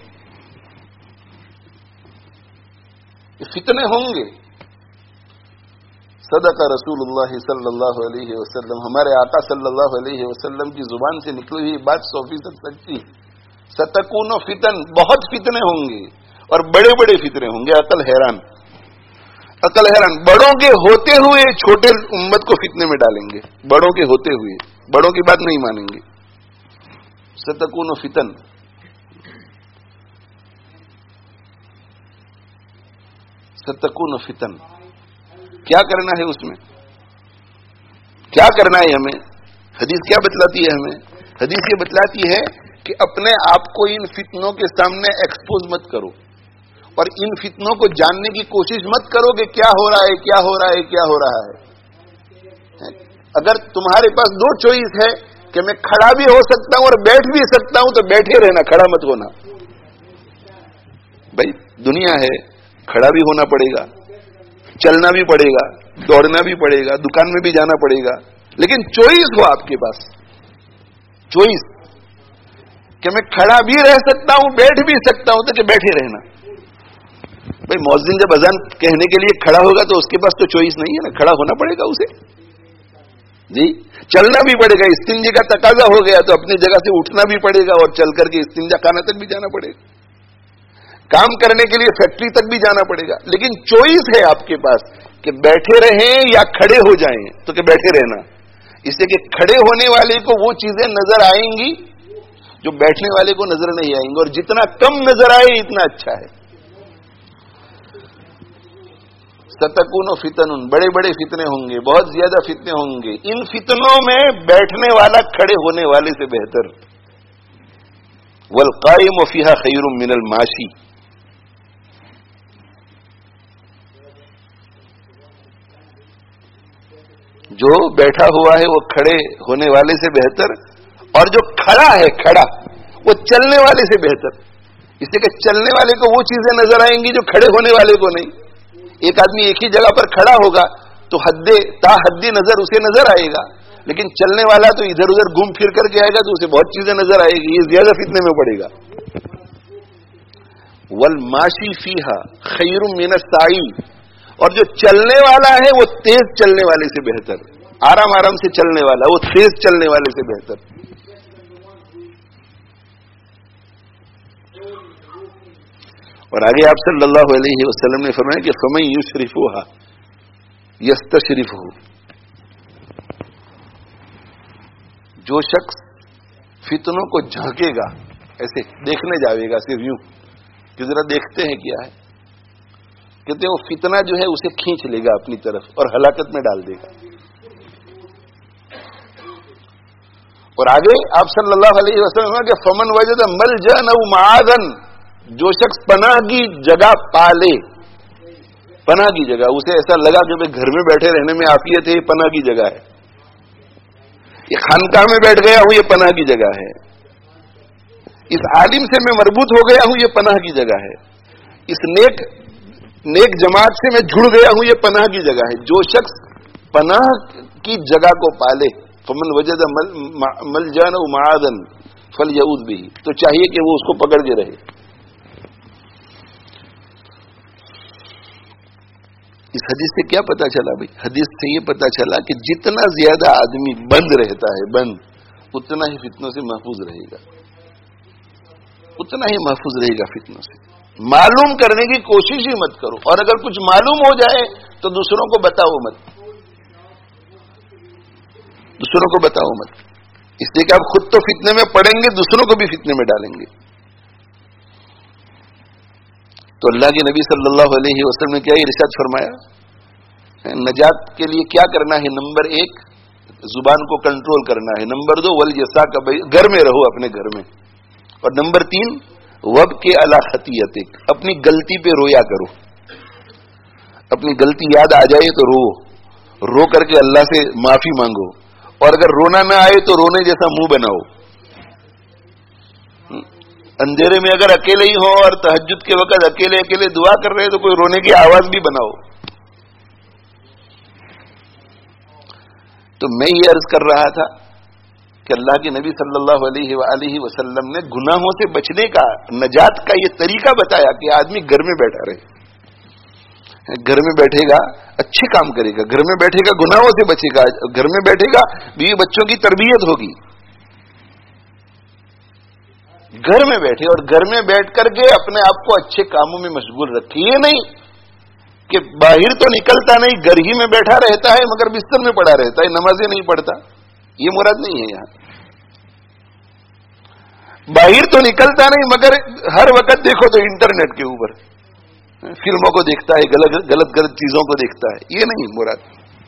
یہ فتنے ہوں گے۔ صدق رسول اللہ صلی اللہ علیہ وسلم، ہمارے آقا صلی اللہ علیہ وسلم کی زبان سے نکلی ہوئی بات سو فیصد سچی۔ ستکون فتن، بہت فتنے ہوں گے اور بڑے بڑے فتنے ہوں گے، عقل حیران۔ عقل حیران. بڑوں کے ہوتے ہوئے چھوٹے امت کو فتنے میں ڈالیں گے, بڑوں کے ہوتے ہوئے, بڑوں کی بات نہیں مانیں گے. ستکون فتن, ستکون فتن. کیا کرنا ہے اس میں, کیا کرنا ہے ہمیں؟ حدیث کیا بتلاتی ہے ہمیں؟ حدیث یہ بتلاتی ہے کہ اپنے آپ کو ان فتنوں کے سامنے ایکسپوز مت کرو, اور ان فتنوں کو جاننے کی کوشش مت کرو کہ کیا ہو رہا ہے, کیا ہو رہا ہے, کیا ہو رہا ہے. اگر تمہارے پاس دو چوائس ہے کہ میں کھڑا بھی ہو سکتا ہوں اور بیٹھ بھی سکتا ہوں, تو بیٹھے رہنا, کھڑا مت ہونا. بھائی دنیا ہے, کھڑا بھی ہونا پڑے گا, چلنا بھی پڑے گا, دوڑنا بھی پڑے گا, دکان میں بھی جانا پڑے گا, لیکن چوائس ہو آپ کے پاس, چوائس کہ میں کھڑا بھی رہ سکتا ہوں, بیٹھ بھی سکتا ہوں, تو کہ بیٹھے رہنا. بھائی مؤذن جب اذان کہنے کے لیے کھڑا ہوگا تو اس کے پاس تو چوائس نہیں ہے نا, کھڑا ہونا پڑے گا اسے. جی چلنا بھی پڑے گا, استنجے کا تقاضا ہو گیا تو اپنی جگہ سے اٹھنا بھی پڑے گا اور چل کر کے استنجا خانہ تک بھی جانا پڑے گا, کام کرنے کے لیے فیکٹری تک بھی جانا پڑے گا. لیکن چوائس ہے آپ کے پاس کہ بیٹھے رہیں یا کھڑے ہو جائیں, تو کہ بیٹھے رہنا. اس سے کہ کھڑے ہونے والے کو وہ چیزیں نظر آئیں گی جو بیٹھنے والے کو نظر نہیں آئیں گی, اور جتنا کم نظر آئے اتنا اچھا ہے. ستکون فتن, بڑے بڑے فتنے ہوں گے, بہت زیادہ فتنے ہوں گے. ان فتنوں میں بیٹھنے والا کھڑے ہونے والے سے بہتر. والقائم فیہا خیر من الماشی, جو بیٹھا ہوا ہے وہ کھڑے ہونے والے سے بہتر, اور جو کھڑا ہے کھڑا وہ چلنے والے سے بہتر. اس لیے کہ چلنے والے کو وہ چیزیں نظر آئیں گی جو کھڑے ہونے والے کو نہیں. ایک آدمی ایک ہی جگہ پر کھڑا ہوگا تو حد تا حدی نظر اسے نظر آئے گا, لیکن چلنے والا تو ادھر ادھر گھوم پھر کر کے آئے گا تو اسے بہت چیزیں نظر آئے گی, یہ زیادہ فتنے میں پڑے گا. والماشی فیہا خیر من السائی, اور جو چلنے والا ہے وہ تیز چلنے والے سے بہتر. آرام آرام سے چلنے والا وہ تیز چلنے والے سے بہتر. اور آگے آپ صلی اللہ علیہ وسلم نے فرمایا کہ فمن یشرفھا یستشرفہ, جو شخص فتنوں کو جھانکے گا, ایسے دیکھنے جاوے گا صرف یوں کہ ذرا دیکھتے ہیں کیا ہے, کہتے ہیں وہ فتنہ جو ہے اسے کھینچ لے گا اپنی طرف اور ہلاکت میں ڈال دے گا. اور آگے آپ صلی اللہ علیہ وسلم کہ فمن وجد ملجأ او معاذا, جو شخص پناہ کی جگہ پالے, پناہ کی جگہ, اسے ایسا لگا کہ میں گھر میں بیٹھے رہنے میں عافیت ہے, یہ پناہ کی جگہ ہے. یہ خانقاہ میں بیٹھ گیا ہوں, یہ پناہ کی جگہ ہے. اس عالم سے میں مربوط ہو گیا ہوں, یہ پناہ کی جگہ ہے. اس نیک نیک جماعت سے میں جڑ گیا ہوں, یہ پناہ کی جگہ ہے. جو شخص پناہ کی جگہ کو پالے, فمن وجد ملجأ او معاذا فلیعوذ بہ, تو چاہیے کہ وہ اس کو پکڑ کے رہے. اس حدیث سے کیا پتا چلا بھائی؟ حدیث سے یہ پتا چلا کہ جتنا زیادہ آدمی بند رہتا ہے, بند, اتنا ہی فتنوں سے محفوظ رہے گا, اتنا ہی محفوظ رہے گا فتنوں سے. معلوم کرنے کی کوشش ہی مت کرو, اور اگر کچھ معلوم ہو جائے تو دوسروں کو بتاؤ مت, دوسروں کو بتاؤ مت. اس لیے کہ آپ خود تو فتنے میں پڑیں گے, دوسروں کو بھی فتنے میں ڈالیں گے. تو اللہ کے نبی صلی اللہ علیہ وسلم نے کیا ارشاد فرمایا؟ نجات کے لیے کیا کرنا ہے؟ نمبر ایک, زبان کو کنٹرول کرنا ہے. نمبر دو, والجسا کا گھر میں رہو, اپنے گھر میں. اور نمبر تین, وب کے علی خطیئتک, اپنی غلطی پہ رویا کرو. اپنی غلطی یاد آ جائے تو رو, رو کر کے اللہ سے معافی مانگو, اور اگر رونا نہ آئے تو رونے جیسا منہ بناؤ. اندھیرے میں اگر اکیلے ہی ہو اور تہجد کے وقت اکیلے اکیلے دعا کر رہے تو کوئی رونے کی آواز بھی بناؤ. تو میں یہ عرض کر رہا تھا کہ اللہ کے نبی صلی اللہ علیہ وآلہ وسلم نے گناہوں سے بچنے کا, نجات کا یہ طریقہ بتایا کہ آدمی گھر میں بیٹھا رہے. گھر میں بیٹھے گا اچھے کام کرے گا, گھر میں بیٹھے گا گناہوں سے بچے گا, گھر میں بیٹھے گا بیوی بچوں کی تربیت ہوگی. گھر میں بیٹھے, اور گھر میں بیٹھ کر کے اپنے آپ کو اچھے کاموں میں مشغول رکھے. یہ نہیں کہ باہر تو نکلتا نہیں، گھر ہی میں بیٹھا رہتا ہے مگر بستر میں پڑا رہتا ہے، نمازیں نہیں پڑھتا، یہ مراد نہیں ہے یہاں. باہر تو نکلتا نہیں مگر ہر وقت دیکھو تو انٹرنیٹ کے اوپر فلموں کو دیکھتا ہے، غلط غلط غلط چیزوں کو دیکھتا ہے، یہ نہیں مراد،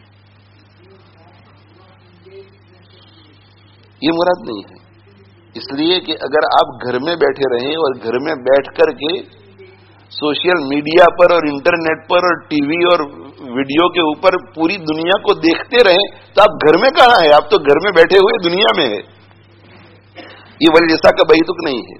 یہ مراد نہیں ہے. اس لیے کہ اگر آپ گھر میں بیٹھے رہیں اور گھر میں بیٹھ کر کے سوشل میڈیا پر اور انٹرنیٹ پر اور ٹی وی اور ویڈیو کے اوپر پوری دنیا کو دیکھتے رہیں تو آپ گھر میں کہاں ہیں؟ آپ تو گھر میں بیٹھے ہوئے دنیا میں ہے. یہ ولی جیسا کا بہی تک نہیں ہے.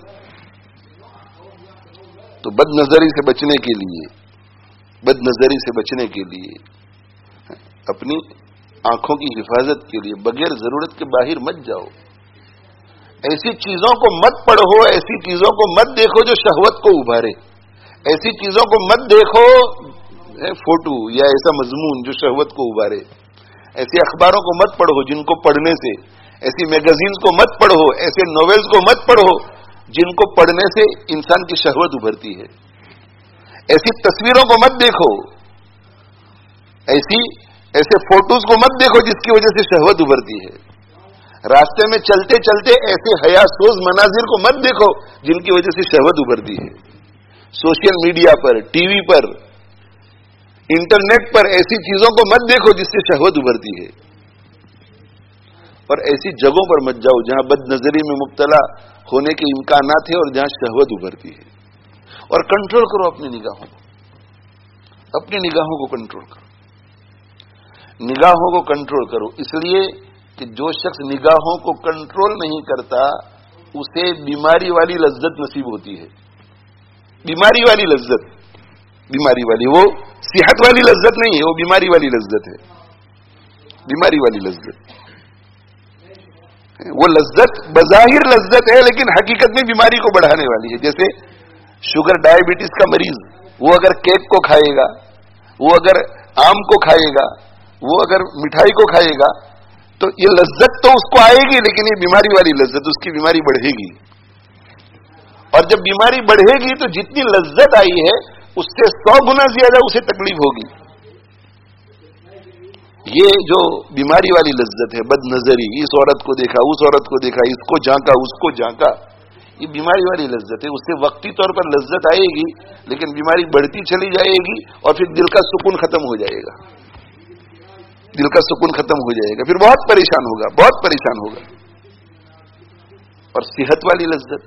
تو بد نظری سے بچنے کے لیے بد نظری سے بچنے کے لیے اپنی آنکھوں کی حفاظت کے لیے بغیر ضرورت کے باہر مت جاؤ. ایسی چیزوں کو مت پڑھو، ایسی چیزوں کو مت دیکھو جو شہوت کو ابھارے، ایسی چیزوں کو مت دیکھو فوٹو یا ایسا مضمون جو شہوت کو ابھارے، ایسے اخباروں کو مت پڑھو جن کو پڑھنے سے، ایسی میگزینز کو مت پڑھو، ایسے ناولز کو مت پڑھو جن کو پڑھنے سے انسان کی شہوت ابھرتی ہے. ایسی تصویروں کو مت دیکھو، ایسی ایسے فوٹوز کو مت دیکھو جس کی وجہ سے شہوت ابھرتی ہے. راستے میں چلتے چلتے ایسے حیاسوز مناظر کو مت دیکھو جن کی وجہ سے شہوت ابھرتی ہے. سوشل میڈیا پر، ٹی وی پر، انٹرنیٹ پر ایسی چیزوں کو مت دیکھو جس سے شہوت ابھرتی ہے. اور ایسی جگہوں پر مت جاؤ جہاں بد نظری میں مبتلا ہونے کے امکانات ہیں اور جہاں شہوت ابھرتی ہے. اور کنٹرول کرو اپنی نگاہوں کو، اپنی نگاہوں کو کنٹرول کرو، نگاہوں کو کنٹرول کرو. اس لیے کہ جو شخص نگاہوں کو کنٹرول نہیں کرتا اسے بیماری والی لذت نصیب ہوتی ہے. بیماری والی لذت، بیماری والی، وہ صحت والی لذت نہیں ہے، وہ بیماری والی لذت ہے. بیماری والی لذت، وہ لذت بظاہر لذت ہے لیکن حقیقت میں بیماری کو بڑھانے والی ہے. جیسے شوگر ڈائبٹیز کا مریض، وہ اگر کیک کو کھائے گا، وہ اگر آم کو کھائے گا، وہ اگر مٹھائی کو کھائے گا تو یہ لذت تو اس کو آئے گی لیکن یہ بیماری والی لذت، اس کی بیماری بڑھے گی. اور جب بیماری بڑھے گی تو جتنی لذت آئی ہے اس سے سو گنا زیادہ اسے تکلیف ہوگی. یہ جو بیماری والی لذت ہے، بد نظری، اس عورت کو دیکھا، اس عورت کو دیکھا، اس کو جھانکا، اس کو جھانکا، یہ بیماری والی لذت ہے. اس سے وقتی طور پر لذت آئے گی لیکن بیماری بڑھتی چلی جائے گی اور پھر دل کا سکون ختم ہو جائے گا، دل کا سکون ختم ہو جائے گا، پھر بہت پریشان ہوگا، بہت پریشان ہوگا. اور صحت والی لذت،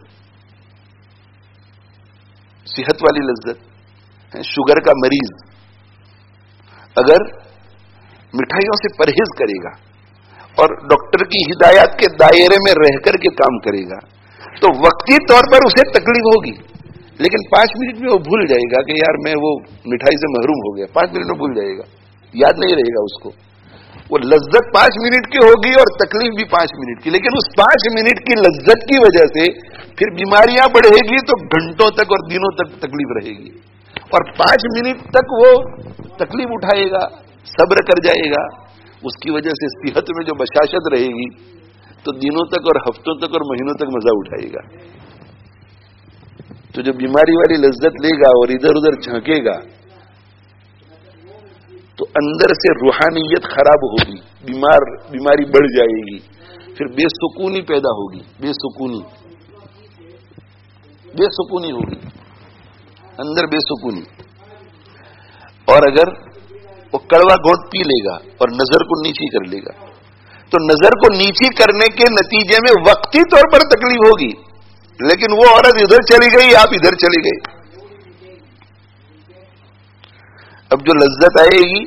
صحت والی لذت، شوگر کا مریض اگر مٹھائیوں سے پرہیز کرے گا اور ڈاکٹر کی ہدایات کے دائرے میں رہ کر کے کام کرے گا تو وقتی طور پر اسے تکلیف ہوگی لیکن پانچ منٹ میں وہ بھول جائے گا کہ یار میں وہ مٹھائی سے محروم ہو گیا. پانچ منٹ میں بھول جائے گا، یاد نہیں رہے گا اس کو. وہ لذت پانچ منٹ کی ہوگی اور تکلیف بھی پانچ منٹ کی، لیکن اس پانچ منٹ کی لذت کی وجہ سے پھر بیماریاں بڑھے گی تو گھنٹوں تک اور دنوں تک تکلیف رہے گی. اور پانچ منٹ تک وہ تکلیف اٹھائے گا، صبر کر جائے گا، اس کی وجہ سے صحت میں جو بشاشت رہے گی تو دنوں تک اور ہفتوں تک اور مہینوں تک مزہ اٹھائے گا. تو جو بیماری والی لذت لے گا اور ادھر ادھر جھانکے گا تو اندر سے روحانیت خراب ہوگی، بیمار بیماری بڑھ جائے گی، پھر بے سکونی پیدا ہوگی، بے سکونی بے سکونی ہوگی، اندر بے سکونی. اور اگر وہ کڑوا گھونٹ پی لے گا اور نظر کو نیچی کر لے گا تو نظر کو نیچی کرنے کے نتیجے میں وقتی طور پر تکلیف ہوگی لیکن وہ عورت ادھر چلی گئی، آپ ادھر چلی گئی. اب جو لذت آئے گی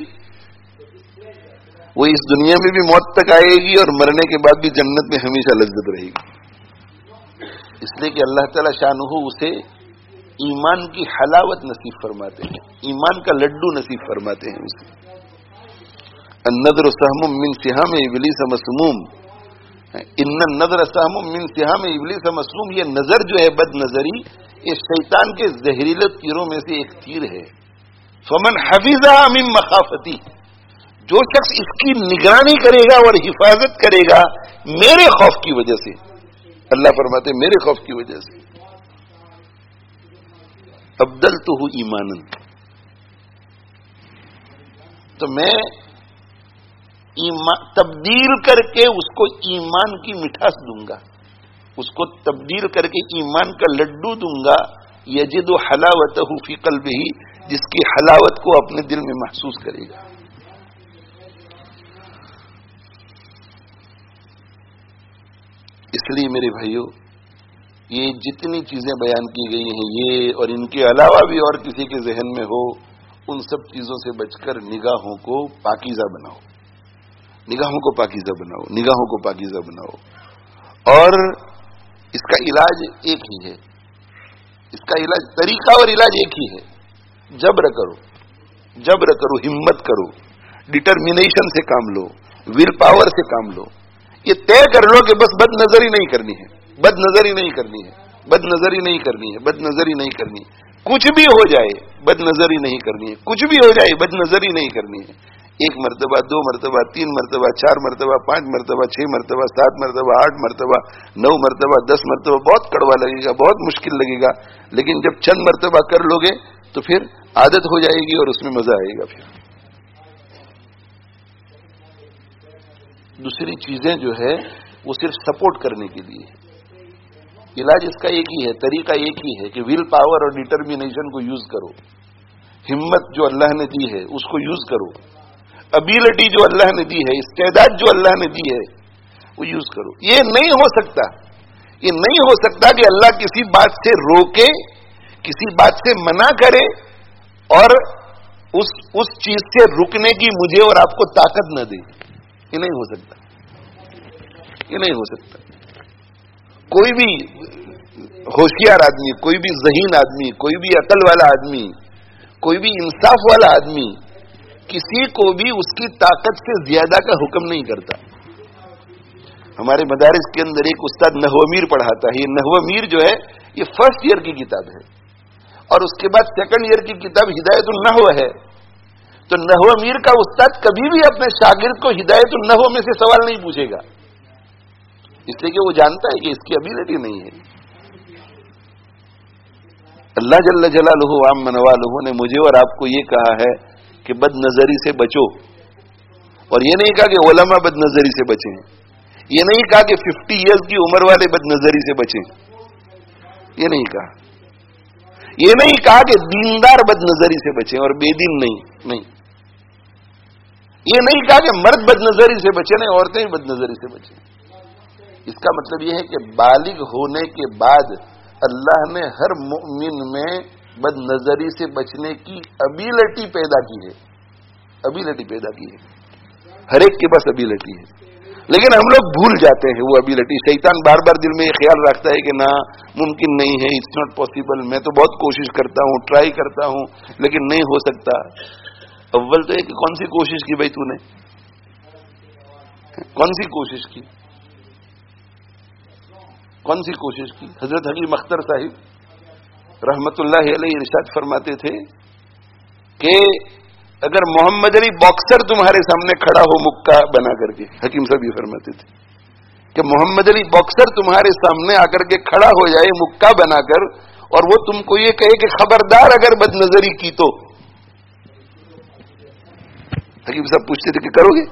وہ اس دنیا میں بھی موت تک آئے گی اور مرنے کے بعد بھی جنت میں ہمیشہ لذت رہے گی. اس لیے کہ اللہ تعالی شانہ اسے ایمان کی حلاوت نصیب فرماتے ہیں، ایمان کا لڈو نصیب فرماتے ہیں اسے. النظر سہم من سہام ابلیس مسموم، ان النظر سہم من سہام ابلیس مسموم. یہ نظر جو ہے بد نظری، یہ شیطان کے زہریلے تیروں میں سے ایک تیر ہے. فمن حفظها من مخافتی، جو شخص اس کی نگرانی کرے گا اور حفاظت کرے گا میرے خوف کی وجہ سے، اللہ فرماتے میرے خوف کی وجہ سے، ابدلتہ ایمانا، تو میں ایمان تبدیل کر کے اس کو ایمان کی مٹھاس دوں گا، اس کو تبدیل کر کے ایمان کا لڈو دوں گا، یجد حلاوتہ فی قلبہ، جس کی حلاوت کو اپنے دل میں محسوس کرے گا۔ اس لیے میرے بھائیوں، یہ جتنی چیزیں بیان کی گئی ہیں، یہ اور ان کے علاوہ بھی اور کسی کے ذہن میں ہو، ان سب چیزوں سے بچ کر نگاہوں کو پاکیزہ بناؤ، نگاہوں کو پاکیزہ بناؤ، نگاہوں کو پاکیزہ بناؤ۔ اور اس کا علاج ایک ہی ہے، اس کا علاج طریقہ اور علاج ایک ہی ہے، جبر کرو، جبر کرو، ہمت کرو، ڈٹرمینیشن سے کام لو، ول پاور سے کام لو۔ یہ طے کر لو کہ بس بد نظری نہیں کرنی ہے، بد نظری نہیں کرنی ہے، بد نظری نہیں کرنی ہے، بد نظری نہیں کرنی ہے، کچھ بھی ہو جائے بد نظری نہیں کرنی ہے، کچھ بھی ہو جائے بد نظری نہیں کرنی ہے۔ ایک مرتبہ، دو مرتبہ، تین مرتبہ، چار مرتبہ، پانچ مرتبہ، چھ مرتبہ، سات مرتبہ، آٹھ مرتبہ، نو مرتبہ، دس مرتبہ، بہت کڑوا لگے گا، بہت مشکل لگے گا، لیکن جب چند مرتبہ کر لو گے تو پھر عادت ہو جائے گی اور اس میں مزہ آئے گا۔ پھر دوسری چیزیں جو ہے وہ صرف سپورٹ کرنے کے لیے ہے۔ علاج اس کا ایک ہی ہے، طریقہ ایک ہی ہے کہ ول پاور اور ڈٹرمینیشن کو یوز کرو، ہمت جو اللہ نے دی ہے اس کو یوز کرو، ابیلٹی جو اللہ نے دی ہے، استعداد جو اللہ نے دی ہے وہ یوز کرو۔ یہ نہیں ہو سکتا، یہ نہیں ہو سکتا کہ اللہ کسی بات سے روکے، کسی بات سے منع کرے اور اس اس چیز سے رکنے کی مجھے اور آپ کو طاقت نہ دے۔ یہ نہیں ہو سکتا، یہ نہیں ہو سکتا۔ کوئی بھی ہوشیار آدمی، کوئی بھی ذہین آدمی، کوئی بھی عقل والا آدمی، کوئی بھی انصاف والا آدمی کسی کو بھی اس کی طاقت سے زیادہ کا حکم نہیں کرتا۔ ہمارے مدارس کے اندر ایک استاد نحو میر پڑھاتا ہے، یہ نحو میر جو ہے یہ فرسٹ ایئر کی کتاب ہے، اور اس کے بعد سیکنڈ ایئر کی کتاب ہدایت النحو ہے۔ تو نحو میر کا استاد کبھی بھی اپنے شاگرد کو ہدایت النحو میں سے سوال نہیں پوچھے گا، اس لیے کہ وہ جانتا ہے کہ اس کی ابیلٹی نہیں ہے۔ اللہ جل جلالہ عام نوالہ نے مجھے اور آپ کو یہ کہا ہے کہ بد نظری سے بچو، اور یہ نہیں کہا کہ علماء بد نظری سے بچیں، یہ نہیں کہا کہ ففٹی ایئرز کی عمر والے بد نظری سے بچیں، یہ نہیں کہا، یہ نہیں کہا کہ دیندار بد نظری سے بچیں اور بے دین نہیں، نہیں، یہ نہیں کہا کہ مرد بد نظری سے بچیں، نہیں، عورتیں بد نظری سے بچیں۔ اس کا مطلب یہ ہے کہ بالغ ہونے کے بعد اللہ نے ہر مومن میں بد نظری سے بچنے کی ابیلٹی پیدا کی ہے، ابیلٹی پیدا کی ہے، ہر ایک کے پاس ابیلٹی ہے، لیکن ہم لوگ بھول جاتے ہیں وہ ابیلٹی۔ شیطان بار بار دل میں یہ خیال رکھتا ہے کہ نہ، ممکن نہیں ہے، اٹس ناٹ پاسبل، میں تو بہت کوشش کرتا ہوں، ٹرائی کرتا ہوں، لیکن نہیں ہو سکتا۔ اول تو یہ کہ کون سی کوشش کی بھائی تو نے، کون سی کوشش کی، کون سی کوشش کی؟ حضرت حکیم اختر صاحب رحمت اللہ علیہ ارشاد فرماتے تھے کہ اگر محمد علی باکسر تمہارے سامنے کھڑا ہو مکہ بنا کر کے، حکیم صاحب یہ فرماتے تھے کہ محمد علی باکسر تمہارے سامنے آ کر کے کھڑا ہو جائے مکہ بنا کر، اور وہ تم کو یہ کہے کہ خبردار اگر بد نظری کی تو، حکیم صاحب پوچھتے تھے کہ کرو گے؟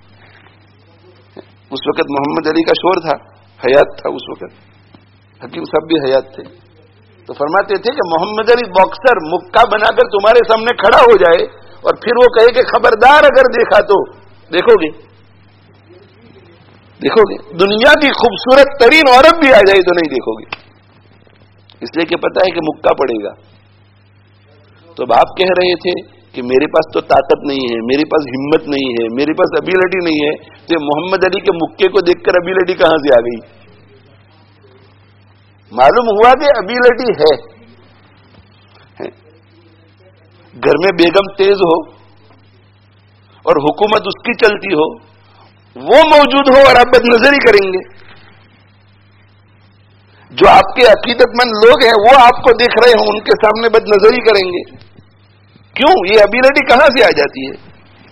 اس وقت محمد علی کا شور تھا، حیات تھا اس وقت، حکیم صاحب بھی حیات تھے، تو فرماتے تھے کہ محمد علی باکسر مکہ بنا کر تمہارے سامنے کھڑا ہو جائے اور پھر وہ کہے کہ خبردار اگر دیکھا تو، دیکھو گے، دیکھو گے، دنیا کی خوبصورت ترین عورت بھی آ جائے تو نہیں دیکھو گے، اس لیے کہ پتہ ہے کہ مکہ پڑے گا۔ تو اب آپ کہہ رہے تھے کہ میرے پاس تو طاقت نہیں ہے، میرے پاس ہمت نہیں ہے، میرے پاس ابیلٹی نہیں ہے، تو محمد علی کے مکے کو دیکھ کر ابیلٹی کہاں سے آ گئی؟ معلوم ہوا کہ ابیلٹی ہے، گھر میں بیگم تیز ہو اور حکومت اس کی چلتی ہو، وہ موجود ہو اور آپ بد نظری کریں گے، جو آپ کے عقیدت مند لوگ ہیں وہ آپ کو دیکھ رہے ہوں، ان کے سامنے بد نظری کریں گے، کیوں؟ یہ ابیلٹی کہاں سے آ جاتی ہے؟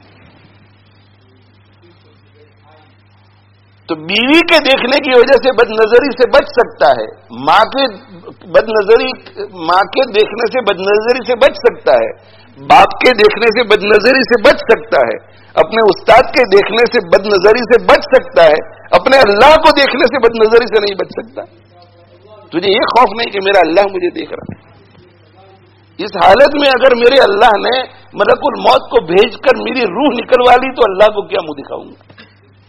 تو بیوی کے دیکھنے کی وجہ سے بد نظری سے بچ سکتا ہے، ماں کے بد نظری ماں کے دیکھنے سے بد نظری سے بچ سکتا ہے، बाप के देखने से बदनजरी से बच सकता है, अपने उस्ताद के देखने से बदनजरी से बच सकता है, अपने अल्लाह को देखने से बदनजरी से नहीं बच सकता। तुझे ये खौफ नहीं कि मेरा अल्लाह मुझे देख रहा है। इस हालत में अगर मेरे अल्लाह ने मलकुल मौत को भेजकर मेरी रूह निकलवा ली तो अल्लाह को क्या मुंह दिखाऊंगा।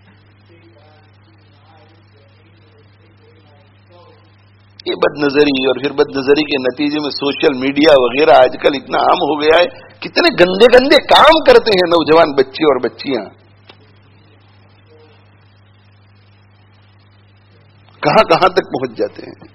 ये बदनजरी, और फिर बदनजरी के नतीजे में सोशल मीडिया वगैरह आजकल इतना आम हो गया है, कितने गंदे गंदे काम करते हैं नौजवान बच्चे और बच्चियां, कहां कहां तक पहुंच जाते हैं।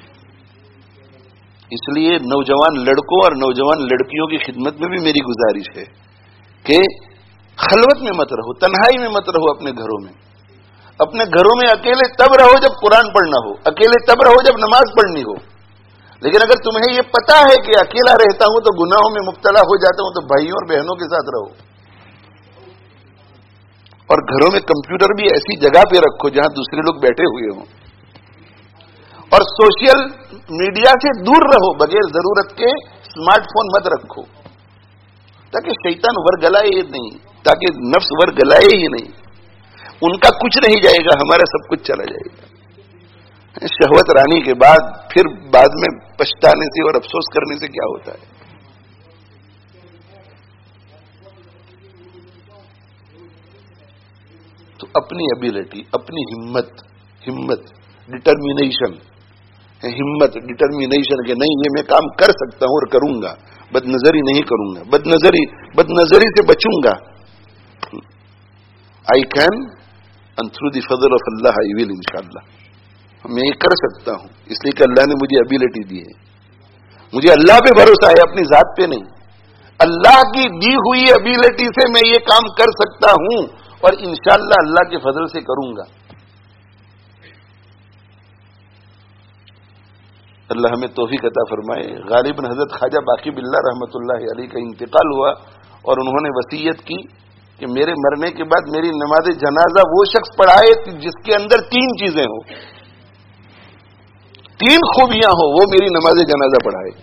इसलिए नौजवान लड़कों और नौजवान लड़कियों की खिदमत में भी मेरी गुजारिश है कि खलवत में मत रहो, तन्हाई में मत रहो अपने घरों में। अपने घरों में अकेले तब रहो जब कुरान पढ़ना हो, अकेले तब रहो जब नमाज पढ़नी हो। लेकिन अगर तुम्हें यह पता है कि अकेला रहता हूं तो गुनाहों में मुब्तला हो जाता हूं, तो भाइयों और बहनों के साथ रहो। और घरों में कंप्यूटर भी ऐसी जगह पे रखो जहां दूसरे लोग बैठे हुए हों। और सोशल मीडिया से दूर रहो, बगैर जरूरत के स्मार्टफोन मत रखो, ताकि शैतान वर्गलाए नहीं, ताकि नफ्स वर्गलाए ही नहीं। उनका कुछ नहीं जाएगा, हमारा सब कुछ चला जाएगा। शहवत रानी के बाद फिर बाद में पछताने से और अफसोस करने से क्या होता है। तो अपनी एबिलिटी, अपनी हिम्मत, हिम्मत डिटर्मिनेशन, हिम्मत डिटर्मिनेशन के नहीं ये मैं काम कर सकता हूं और करूंगा, बदनजरी नहीं करूंगा, बदनजरी बदनजरी से बचूंगा। I can and through the फजल ऑफ अल्लाह आई विल, इंशाअल्लाह मैं ये कर सकता हूं, इसलिए कि अल्लाह ने मुझे एबिलिटी दी है। मुझे अल्लाह पे भरोसा है, अपनी जात पे नहीं। अल्लाह की दी हुई एबिलिटी से मैं ये काम कर सकता हूं और इंशाअल्लाह अल्लाह के फजल से करूंगा। अल्लाह हमें तौफीक अता फरमाए। गालिबन हजरत ख्वाजा बाकी बिल्ला रहमतुल्लाह अलैह का इंतकाल हुआ और उन्होंने वसीयत की कि मेरे मरने के बाद मेरी नमाज जनाजा वो शख्स पढ़ाए जिसके अंदर तीन चीजें हो, तीन खूबियां हो, वो मेरी नमाज जनाजा पढ़ाए।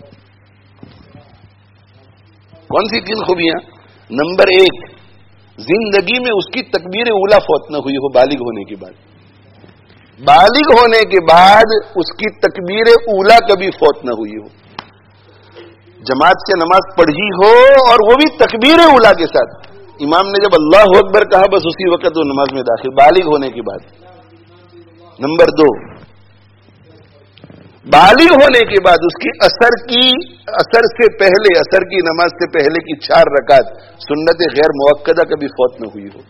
कौन सी तीन खूबियां? नंबर एक, जिंदगी में उसकी तकबीर उला फौत न हुई हो बालिग होने के बाद। बालिग होने के बाद उसकी तकबीर उला कभी फौत न हुई हो। जमात से नमाज पढ़ी हो और वो भी तकबीर उला के साथ। इमाम ने जब अल्लाह अकबर कहा बस उसी वक्त वो नमाज में दाखिल, बालिग होने के बाद। नंबर दो, बालिग होने के बाद उसकी असर की असर से पहले, असर की नमाज से पहले की चार रकात सुन्नत गैर मुअक्कदा कभी फौत न हुई हो।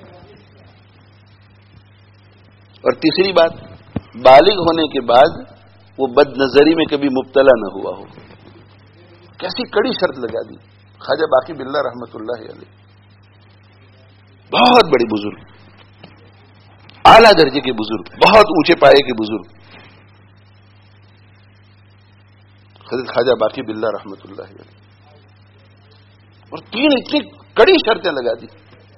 और तीसरी बात, बालिग होने के बाद वो बदनजरी में कभी मुब्तला न हुआ हो। कैसी कड़ी शर्त लगा दी ख्वाजा बाकी बिल्ला रहमतुल्लाह अलैह। बहुत बड़े बुजुर्ग, आला दर्जे के बुजुर्ग, बहुत ऊंचे पाए के बुजुर्ग हजरत ख्वाजा बाकी बिल्ला रहमतुल्लाह अलैह, और तीन इतनी कड़ी शर्तें लगा दी।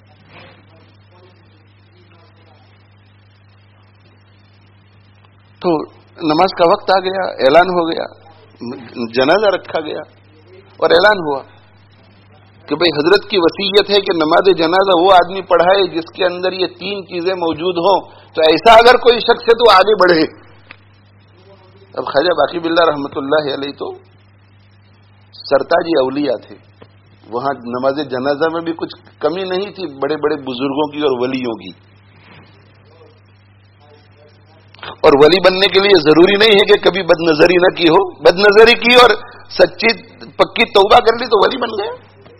तो नमाज का वक्त आ गया, ऐलान हो गया, जनाजा रखा गया और ऐलान हुआ कि भाई हजरत की वसीयत है कि नमाज जनाजा वो आदमी पढ़ाए जिसके अंदर ये तीन चीजें मौजूद हों। तो ऐसा अगर कोई शख्स है तो आगे बढ़े। अब ख्वाजा बाकी बिल्ला रहमतुल्लाह अलैह तो सरताजी औलिया थे, वहां नमाज जनाजा में भी कुछ कमी नहीं थी बड़े बड़े बुजुर्गों की और वलियों की। और वली बनने के लिए जरूरी नहीं है कि कभी बदनजरी न की हो, बदनजरी की और सच्ची पक्की तौबा कर ली तो वली बन गया।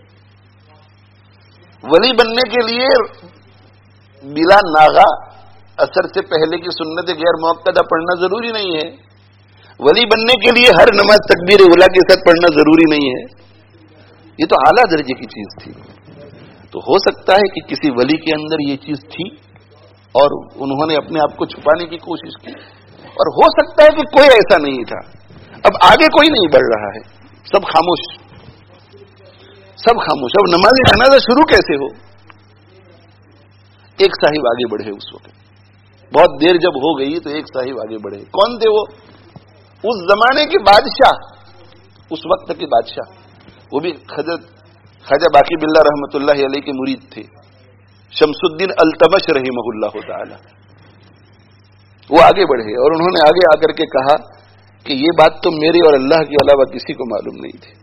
वली बनने के लिए बिला नागा असर से पहले की सुन्नत गैर मुअक्कदा पढ़ना जरूरी नहीं है। वली बनने के लिए हर नमाज तकबीर उला के साथ पढ़ना जरूरी नहीं है। ये तो आला दर्जे की चीज थी। तो हो सकता है कि किसी वली के अंदर ये चीज थी और उन्होंने अपने आप को छुपाने की कोशिश की, और हो सकता है कि कोई ऐसा नहीं था। अब आगे कोई नहीं बढ़ रहा है, सब खामोश, सब खामोश। अब नमाज जनाजा शुरू कैसे हो? एक साहिब आगे बढ़े उस वक्त, बहुत देर जब हो गई तो एक साहिब आगे बढ़े। कौन थे वो? उस जमाने के बादशाह, उस वक्त के बादशाह, वो भी हजरत ख्वाजा बाकी बिल्ला रहमतुल्लाह अलैह के मुरीद थे, शमसुद्दीन अल्तमश रहिमहुल्लाह ताला। वो आगे बढ़े और उन्होंने आगे आकर के कहा कि ये बात तो मेरे और अल्लाह के अलावा किसी को मालूम नहीं थी,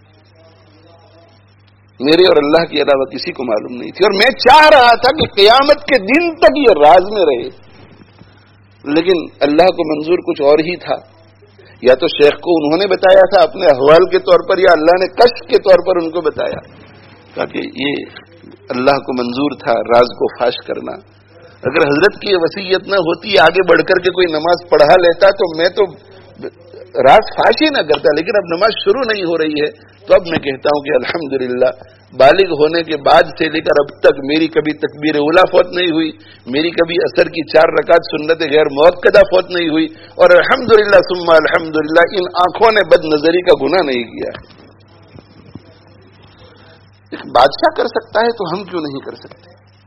मेरे और अल्लाह के अलावा किसी को मालूम नहीं थी, और मैं चाह रहा था कि क़यामत के दिन तक ये राज में रहे, लेकिन अल्लाह को मंजूर कुछ और ही था। या तो शेख को उन्होंने बताया था अपने अहवाल के तौर पर, या अल्लाह ने कश्फ के तौर पर उनको बताया, ताकि ये अल्लाह को मंजूर था राज को फाश करना। अगर हजरत की वसीयत न होती, आगे बढ़कर के कोई नमाज पढ़ा लेता, तो मैं तो राज फाश ही ना करता। लेकिन अब नमाज शुरू नहीं हो रही है, तो अब मैं कहता हूं कि अल्हम्दुलिल्लाह, बालिग होने के बाद से लेकर अब तक मेरी कभी तकबीर उला फौत नहीं हुई, मेरी कभी असर की चार रकात सुन्नत गैर मुअक्कदा फौत नहीं हुई, और अल्हम्दुलिल्लाह सुम्मा अल्हम्दुलिल्लाह इन आंखों ने बदनजरी का गुनाह नहीं किया। एक बादशाह कर सकता है तो हम क्यों नहीं कर सकते?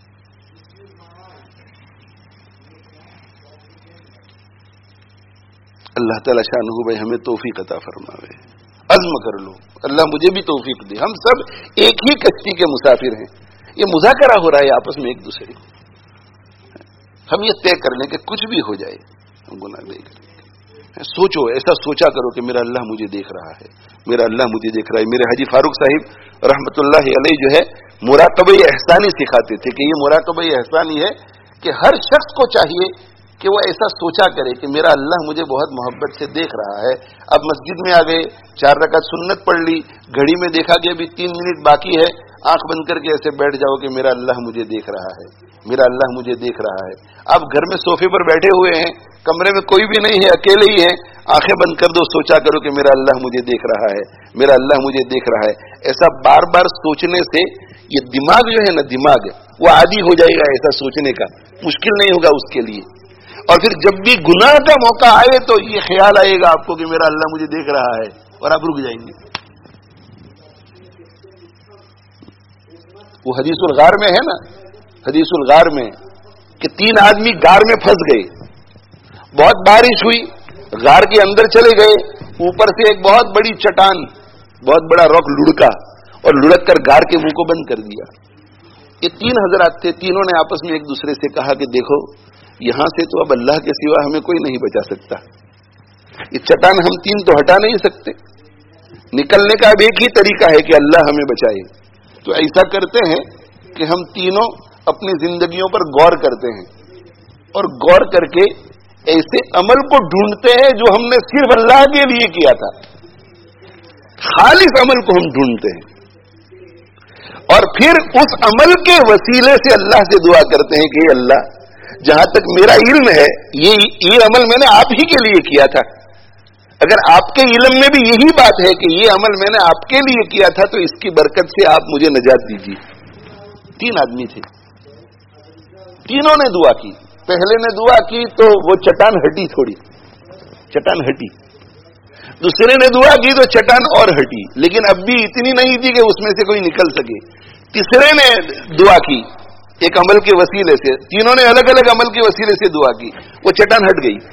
अल्लाह ताला शानहू भाई हमें तौफीक अता फरमावे। अज़्म कर लो, अल्लाह मुझे भी तौफीक दे। हम सब एक ही कश्ती के मुसाफिर हैं, ये मुज़ाकरा हो रहा है आपस में एक दूसरे को। हम ये तय कर लें कि कुछ भी हो जाए हम गुनाह नहीं करेंगे। सोचो, ऐसा सोचा करो कि मेरा अल्लाह मुझे देख रहा है, मेरा अल्लाह मुझे देख रहा है। मेरे हाजी फारूक साहिब रहमतुल्लाह अलैह जो है मुराक़बे एहसानी सिखाते थे कि ये मुराक़बे एहसानी है कि हर शख्स को चाहिए कि वो ऐसा सोचा करे कि मेरा अल्लाह मुझे बहुत मोहब्बत से देख रहा है। अब मस्जिद में आ गए, चार रकात सुन्नत पढ़ ली, घड़ी में देखा कि अभी तीन मिनट बाकी है, आंख बंद करके ऐसे बैठ जाओ कि मेरा अल्लाह मुझे देख रहा है, मेरा अल्लाह मुझे देख रहा है। आप घर में सोफे पर बैठे हुए हैं, कमरे में कोई भी नहीं है, अकेले ही हैं, आंखें बंद कर दो, सोचा करो कि मेरा अल्लाह मुझे देख रहा है, मेरा अल्लाह मुझे देख रहा है। ऐसा बार बार सोचने से ये दिमाग जो है ना, दिमाग वो आदी हो जाएगा ऐसा सोचने का, मुश्किल नहीं होगा उसके लिए। और फिर जब भी गुनाह का मौका आए तो ये ख्याल आएगा आपको कि मेरा अल्लाह मुझे देख रहा है, और आप रुक जाएंगे। वो हदीसुल गार में है ना, हदीसुल गार में कि तीन आदमी गार में फंस गए, बहुत बारिश हुई, गार के अंदर चले गए, ऊपर से एक बहुत बड़ी चट्टान, बहुत बड़ा रॉक लुढ़का और लुढ़क कर गार के मुंह को बंद कर दिया। ये तीन हजरात थे, तीनों ने आपस में एक दूसरे से कहा कि देखो यहां से तो अब अल्लाह के सिवा हमें कोई नहीं बचा सकता, ये चट्टान हम तीन तो हटा नहीं सकते, निकलने का अब एक ही तरीका है कि अल्लाह हमें बचाए। तो ऐसा करते हैं कि हम तीनों अपनी जिंदगियों पर गौर करते हैं और गौर करके ऐसे अमल को ढूंढते हैं जो हमने सिर्फ अल्लाह के लिए किया था, खालिस अमल को हम ढूंढते हैं और फिर उस अमल के वसीले से अल्लाह से दुआ करते हैं कि अल्लाह जहां तक मेरा इल्म है ये ये अमल मैंने आप ही के लिए किया था, अगर आपके इल्म में भी यही बात है कि ये अमल मैंने आपके लिए किया था तो इसकी बरकत से आप मुझे नजात दीजिए। तीन आदमी थे, तीनों ने दुआ की। पहले ने दुआ की तो वो चट्टान हटी, थोड़ी चट्टान हटी। दूसरे ने दुआ की तो चट्टान और हटी, लेकिन अब भी इतनी नहीं थी कि उसमें से कोई निकल सके। तीसरे ने दुआ की एक अमल के वसीले से, तीनों ने अलग अलग अमल के वसीले से दुआ की, वो चट्टान हट गई,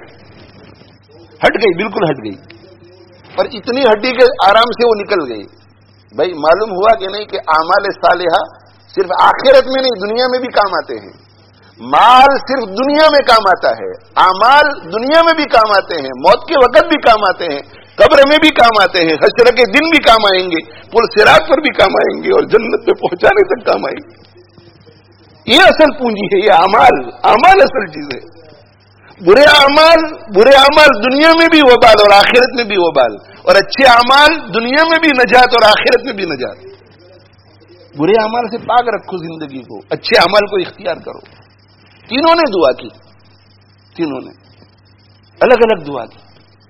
हट गई, बिल्कुल हट गई, और इतनी हड्डी के आराम से वो निकल गई। भाई मालूम हुआ कि नहीं कि आमाल सालिहा सिर्फ आखिरत में नहीं दुनिया में भी काम आते हैं। माल सिर्फ दुनिया में काम आता है, आमाल दुनिया में भी काम आते हैं, मौत के वक्त भी काम आते हैं, कब्र में भी काम आते हैं, हश्र के दिन भी काम आएंगे, पुल सिरात पर भी काम आएंगे और जन्नत में पहुंचाने तक काम आएंगे। ये असल पूंजी है, ये अमाल, अमाल असल चीज है। बुरे अमाल, बुरे अमाल दुनिया में भी वबाल और आखिरत में भी वबाल, और अच्छे अमाल दुनिया में भी नजात और आखिरत में भी नजात। बुरे अमाल से पाक रखो जिंदगी को, अच्छे अमाल को इख्तियार करो। तीनों ने दुआ की, तीनों ने अलग अलग दुआ की।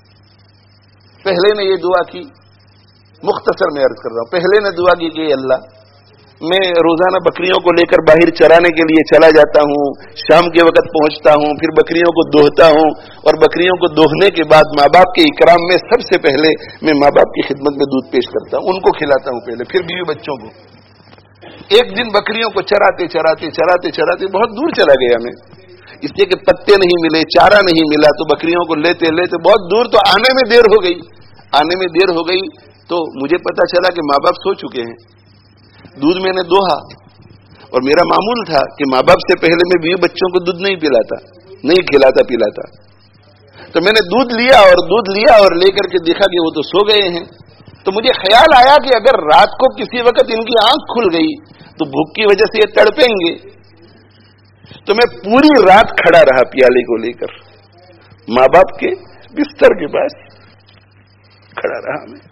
पहले ने ये दुआ की, मुख्तसर में अर्ज कर रहा हूं, पहले ने दुआ की कि अल्लाह मैं रोजाना बकरियों को लेकर बाहर चराने के लिए चला जाता हूँ, शाम के वक्त पहुंचता हूँ, फिर बकरियों को दोहता हूँ, और बकरियों को दोहने के बाद माँ बाप के इकराम में सबसे पहले मैं माँ बाप की खिदमत में दूध पेश करता हूँ, उनको खिलाता हूँ पहले, फिर बीवी बच्चों को। एक दिन बकरियों को चराते चराते चराते चराते बहुत दूर चला गया मैं, इसलिए कि पत्ते नहीं मिले, चारा नहीं मिला, तो बकरियों को लेते लेते बहुत दूर, तो आने में देर हो गई। आने में देर हो गई तो मुझे पता चला कि माँ बाप सो चुके हैं। دودھ میں نے دوہا، اور میرا معمول تھا کہ ماں باپ سے پہلے میں بیوی بچوں کو دودھ نہیں پلاتا، نہیں کھلاتا پلاتا. تو میں نے دودھ لیا اور دودھ لیا اور لے کر کے دیکھا کہ وہ تو سو گئے ہیں. تو مجھے خیال آیا کہ اگر رات کو کسی وقت ان کی آنکھ کھل گئی تو بھوک کی وجہ سے یہ تڑپیں گے. تو میں پوری رات کھڑا رہا پیالے کو لے کر، ماں باپ کے بستر کے پاس کھڑا رہا میں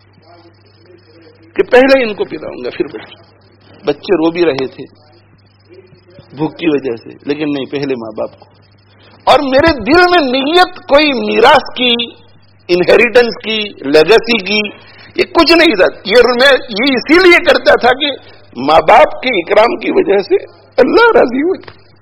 کہ پہلے ان کو پلاؤں گا پھر بچے. بچے رو بھی رہے تھے بھوک کی وجہ سے، لیکن نہیں، پہلے ماں باپ کو. اور میرے دل میں نیت کوئی میراث کی، انہیریٹنس کی، لیگیسی کی، یہ کچھ نہیں تھا. یہ میں یہ اسی لیے کرتا تھا کہ ماں باپ کے اکرام کی وجہ سے اللہ راضی ہوئی.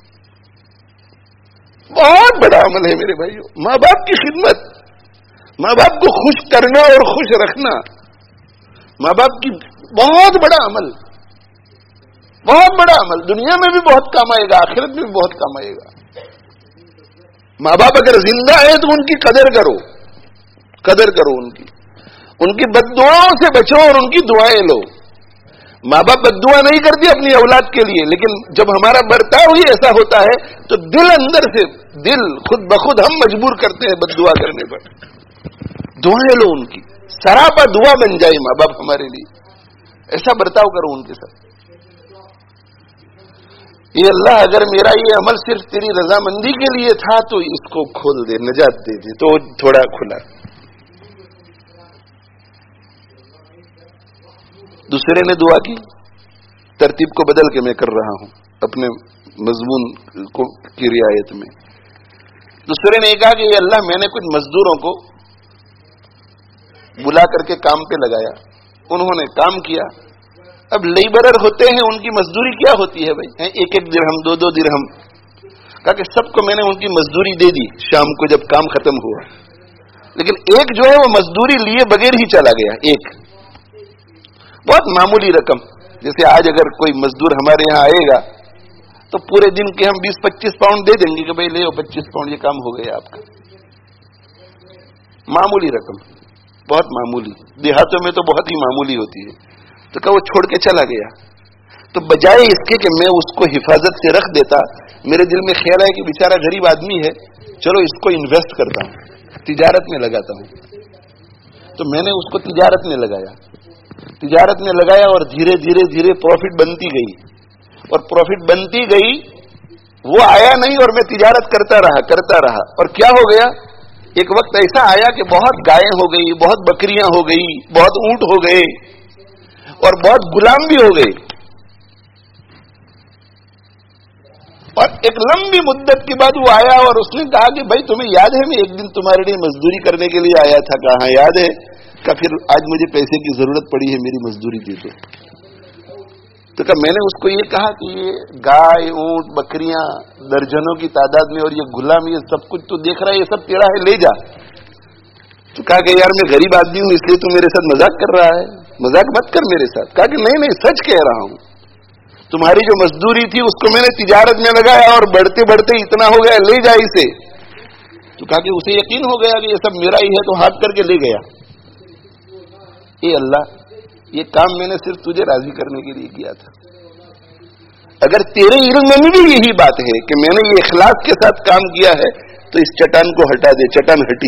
بہت بڑا عمل ہے میرے بھائیوں، ماں باپ کی خدمت، ماں باپ کو خوش کرنا اور خوش رکھنا ماں باپ کی بہت بڑا عمل، بہت بڑا عمل. دنیا میں بھی بہت کام آئے گا، آخرت میں بھی بہت کام آئے گا. ماں باپ اگر زندہ ہے تو ان کی قدر کرو، قدر کرو ان کی ان کی بد دعاؤں سے بچو اور ان کی دعائیں لو. ماں باپ بد دعا نہیں کرتی اپنی اولاد کے لیے، لیکن جب ہمارا برتاؤ ہی ایسا ہوتا ہے تو دل اندر سے دل خود بخود ہم مجبور کرتے ہیں بد دعا کرنے پر. دعائیں لو ان کی، سراپا دعا بن جائے ماں باپ ہمارے لیے. ایسا برتاؤ کرو ان کے ساتھ. یہ اللہ اگر میرا یہ عمل صرف تیری رضامندی کے لیے تھا تو اس کو کھول دے، نجات دے دے. تو تھوڑا کھلا. دوسرے نے دعا کی، ترتیب کو بدل کے میں کر رہا ہوں اپنے مضمون کو کی رعایت میں. دوسرے نے کہا کہ یہ اللہ میں نے کچھ مزدوروں کو بلا کر کے کام پہ لگایا، انہوں نے کام کیا. اب لیبرر ہوتے ہیں، ان کی مزدوری کیا ہوتی ہے بھائی؟ ایک ایک درہم، دو دو درہم. کہا کہ سب کو میں نے ان کی مزدوری دے دی شام کو جب کام ختم ہوا. لیکن ایک جو ہے وہ مزدوری لیے بغیر ہی چلا گیا. ایک بہت معمولی رقم، جیسے آج اگر کوئی مزدور ہمارے یہاں آئے گا تو پورے دن کے ہم بیس پچیس پاؤنڈ دے دیں گے کہ بھائی لے پچیس پاؤنڈ، یہ کام ہو گیا آپ کا. معمولی رقم، بہت معمولی. دیہاتوں میں تو بہت ہی معمولی ہوتی ہے. تو کہ وہ چھوڑ کے چلا گیا. تو بجائے اس کے کہ میں اس کو حفاظت سے رکھ دیتا، میرے دل میں خیال ہے کہ بیچارہ غریب آدمی ہے، چلو اس کو انویسٹ کرتا ہوں، تجارت میں لگاتا ہوں. تو میں نے اس کو تجارت میں لگایا تجارت میں لگایا اور دھیرے دھیرے دھیرے پروفٹ بنتی گئی اور پروفٹ بنتی گئی. وہ آیا نہیں اور میں تجارت کرتا رہا کرتا رہا اور کیا ہو گیا؟ ایک وقت ایسا آیا کہ بہت گائیں ہو گئی، بہت بکریاں ہو گئی، بہت اونٹ ہو گئے اور بہت غلام بھی ہو گئے. اور ایک لمبی مدت کے بعد وہ آیا اور اس نے کہا کہ بھائی تمہیں یاد ہے میں ایک دن تمہارے لیے مزدوری کرنے کے لیے آیا تھا؟ کہا یاد ہے. کہ پھر آج مجھے پیسے کی ضرورت پڑی ہے، میری مزدوری دے دو. تو کہ میں نے اس کو یہ کہا کہ یہ گائے، اونٹ، بکریاں درجنوں کی تعداد میں اور یہ غلام، یہ سب کچھ تو دیکھ رہا ہے، یہ سب تیرا ہے، لے جا. تو کہا کہ یار میں غریب آدمی ہوں اس لیے تو میرے ساتھ مذاق کر رہا ہے، مذاق مت کر میرے ساتھ. کہا کہ نہیں نہیں سچ کہہ رہا ہوں، تمہاری جو مزدوری تھی اس کو میں نے تجارت میں لگایا اور بڑھتے بڑھتے اتنا ہو گیا، لے جا اسے. تو کہا کہ اسے یقین ہو گیا کہ یہ سب میرا ہی ہے تو ہاتھ کر کے لے گیا. اے اللہ، یہ کام میں نے صرف تجھے راضی کرنے کے لیے کیا تھا. اگر تیرے علم میں بھی یہی بات ہے کہ میں نے یہ اخلاص کے ساتھ کام کیا ہے تو اس چٹان کو ہٹا دے. چٹان ہٹی.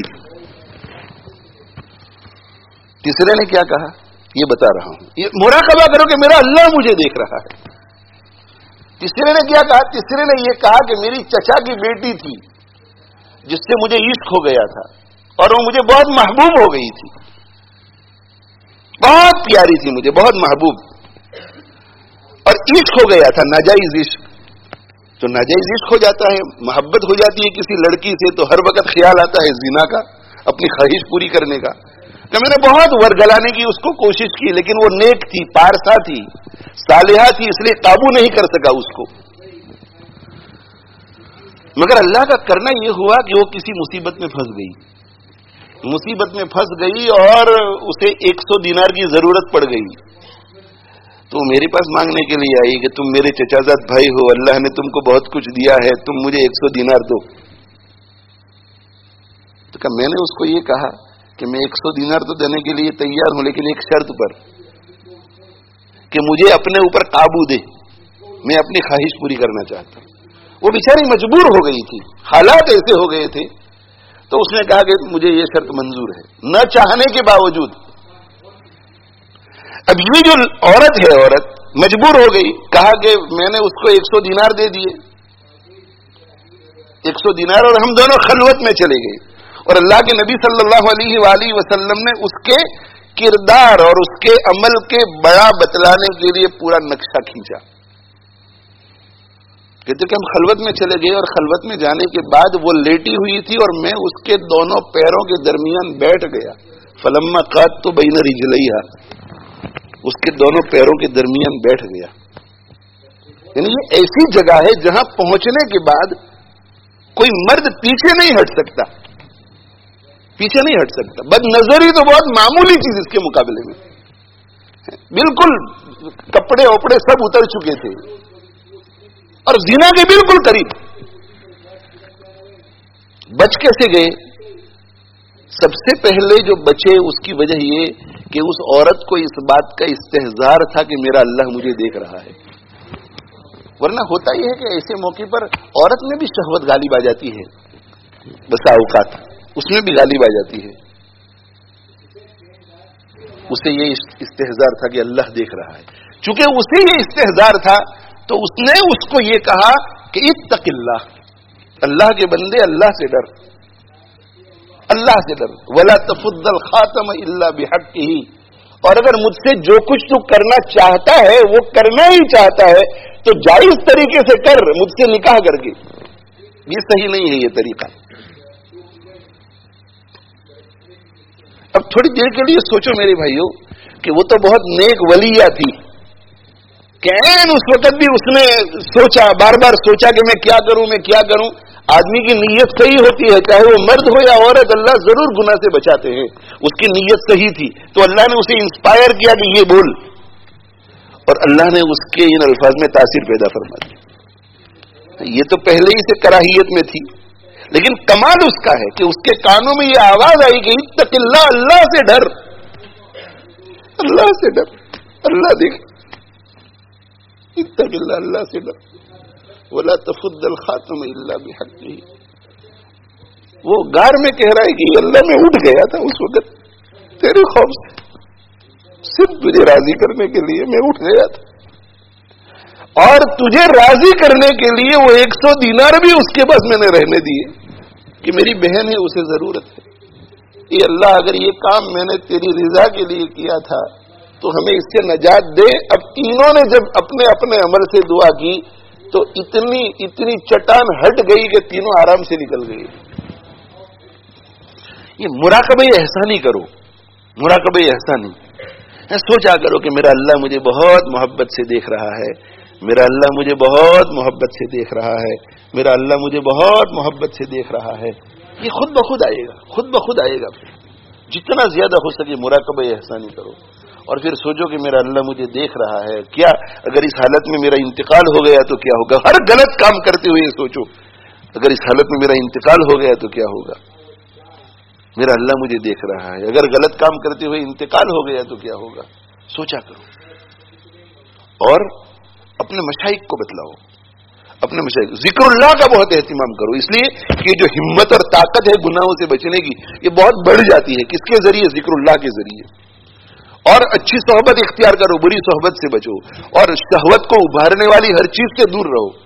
تیسرے نے کیا کہا یہ بتا رہا ہوں، یہ مراقبہ کرو کہ میرا اللہ مجھے دیکھ رہا ہے. تیسرے نے کیا کہا؟ تیسرے نے یہ کہا کہ میری چچا کی بیٹی تھی جس سے مجھے عشق ہو گیا تھا اور وہ مجھے بہت محبوب ہو گئی تھی، بہت پیاری تھی مجھے، بہت محبوب، اور عشق ہو گیا تھا، ناجائز عشق. تو ناجائز عشق ہو جاتا ہے، محبت ہو جاتی ہے کسی لڑکی سے تو ہر وقت خیال آتا ہے زنا کا، اپنی خواہش پوری کرنے کا. کہ میں نے بہت ورگلانے کی اس کو کوشش کی، لیکن وہ نیک تھی، پارسا تھی، صالحہ تھی، اس لیے قابو نہیں کر سکا اس کو. مگر اللہ کا کرنا یہ ہوا کہ وہ کسی مصیبت میں پھنس گئی مصیبت میں پھنس گئی اور اسے ایک سو دینار کی ضرورت پڑ گئی. تو میرے پاس مانگنے کے لیے آئی کہ تم میرے چچا زاد بھائی ہو، اللہ نے تم کو بہت کچھ دیا ہے، تم مجھے ایک سو دینار دو. تو کہ میں نے اس کو یہ کہا کہ میں ایک سو دینار تو دینے کے لیے تیار ہوں، لیکن ایک شرط پر کہ مجھے اپنے اوپر قابو دے، میں اپنی خواہش پوری کرنا چاہتا ہوں. وہ بیچاری مجبور ہو گئی تھی، حالات ایسے ہو گئے تھے، تو اس نے کہا کہ مجھے یہ شرط منظور ہے، نہ چاہنے کے باوجود. اب یہ جو عورت ہے، عورت مجبور ہو گئی، کہا کہ میں نے اس کو ایک سو دینار دے دیے، ایک سو دینار، اور ہم دونوں خلوت میں چلے گئے. اور اللہ کے نبی صلی اللہ علیہ وآلہ وسلم نے اس کے کردار اور اس کے عمل کے بڑا بتلانے کے لیے پورا نقشہ کھینچا. کہتے کہ ہم خلوت میں چلے گئے، اور خلوت میں جانے کے بعد وہ لیٹی ہوئی تھی اور میں اس کے دونوں پیروں کے درمیان بیٹھ گیا. فلما قعدت تو بین رجلیہا، اس کے دونوں پیروں کے درمیان بیٹھ گیا. یعنی یہ ایسی جگہ ہے جہاں پہنچنے کے بعد کوئی مرد پیچھے نہیں ہٹ سکتا، پیچھے نہیں ہٹ سکتا. بد نظری تو بہت معمولی چیز اس کے مقابلے میں، بالکل کپڑے اوپڑے سب اتر چکے تھے اور زنا کے بالکل قریب. بچ کیسے گئے؟ سب سے پہلے جو بچے اس کی وجہ یہ کہ اس عورت کو اس بات کا استحضار تھا کہ میرا اللہ مجھے دیکھ رہا ہے. ورنہ ہوتا یہ ہے کہ ایسے موقع پر عورت میں بھی شہوت غالب آ جاتی ہے، بسا اوقات اس میں بھی غالب آ جاتی ہے. اسے یہ استحضار تھا کہ اللہ دیکھ رہا ہے. چونکہ اسے یہ استحضار تھا تو اس نے اس کو یہ کہا کہ اتق اللہ، اللہ کے بندے اللہ سے ڈر، اللہ سے ڈر. ولا تفض الخاتم الا بحقہ، اور اگر مجھ سے جو کچھ تو کرنا چاہتا ہے وہ کرنا ہی چاہتا ہے تو جائز طریقے سے کر، مجھ سے نکاح کر کے. یہ صحیح نہیں ہے یہ طریقہ. اب تھوڑی دیر کے لیے سوچو میرے بھائیوں کہ وہ تو بہت نیک ولیہ تھی کہ اس وقت بھی اس نے سوچا، بار بار سوچا کہ میں کیا کروں میں کیا کروں. آدمی کی نیت صحیح ہوتی ہے، چاہے وہ مرد ہو یا عورت، اللہ ضرور گناہ سے بچاتے ہیں. اس کی نیت صحیح تھی تو اللہ نے اسے انسپائر کیا کہ یہ بول، اور اللہ نے اس کے ان الفاظ میں تاثیر پیدا فرما دی. یہ تو پہلے ہی سے کراہیت میں تھی، لیکن کمال اس کا ہے کہ اس کے کانوں میں یہ آواز آئی کہ اتق اللہ، اللہ سے ڈر، اللہ سے ڈر، اللہ دیکھ، اتق اللہ، اللہ سے ڈر. ولا تفض الخاتم الا بحقہ. وہ غار میں کہہ رہا ہے کہ اللہ میں اٹھ گیا تھا اس وقت تیرے خوف سے، صرف تجھے راضی کرنے کے لیے میں اٹھ گیا تھا، اور تجھے راضی کرنے کے لیے وہ ایک سو دینار بھی اس کے پاس میں نے رہنے دیے کہ میری بہن ہے، اسے ضرورت ہے. یہ اللہ اگر یہ کام میں نے تیری رضا کے لیے کیا تھا تو ہمیں اس سے نجات دے. اب تینوں نے جب اپنے اپنے عمل سے دعا کی تو اتنی اتنی چٹان ہٹ گئی کہ تینوں آرام سے نکل گئی. یہ مراقبہ احسانی کرو، مراقبہ احسانی. سوچا کرو کہ میرا اللہ مجھے بہت محبت سے دیکھ رہا ہے، میرا اللہ مجھے بہت محبت سے دیکھ رہا ہے، میرا اللہ مجھے بہت محبت سے دیکھ رہا ہے. یہ خود بخود آئے گا، خود بخود آئے گا. جتنا زیادہ ہو سکے مراقبہ احسانی کرو، اور پھر سوچو کہ میرا اللہ مجھے دیکھ رہا ہے. کیا اگر اس حالت میں میرا انتقال ہو گیا تو کیا ہوگا؟ ہر غلط کام کرتے ہوئے سوچو، اگر اس حالت میں میرا انتقال ہو گیا تو کیا ہوگا؟ میرا اللہ مجھے دیکھ رہا ہے. اگر غلط کام کرتے ہوئے انتقال ہو گیا تو کیا ہوگا؟ سوچا کرو، اور اپنے مشائخ کو بتلاؤ، اپنے مشائخ. ذکر اللہ کا بہت اہتمام کرو، اس لیے کہ جو ہمت اور طاقت ہے گناہوں سے بچنے کی، یہ بہت بڑھ جاتی ہے. کس کے ذریعے؟ ذکر اللہ کے ذریعے. اور اچھی صحبت اختیار کرو، بری صحبت سے بچو، اور شہوت کو ابھارنے والی ہر چیز سے دور رہو.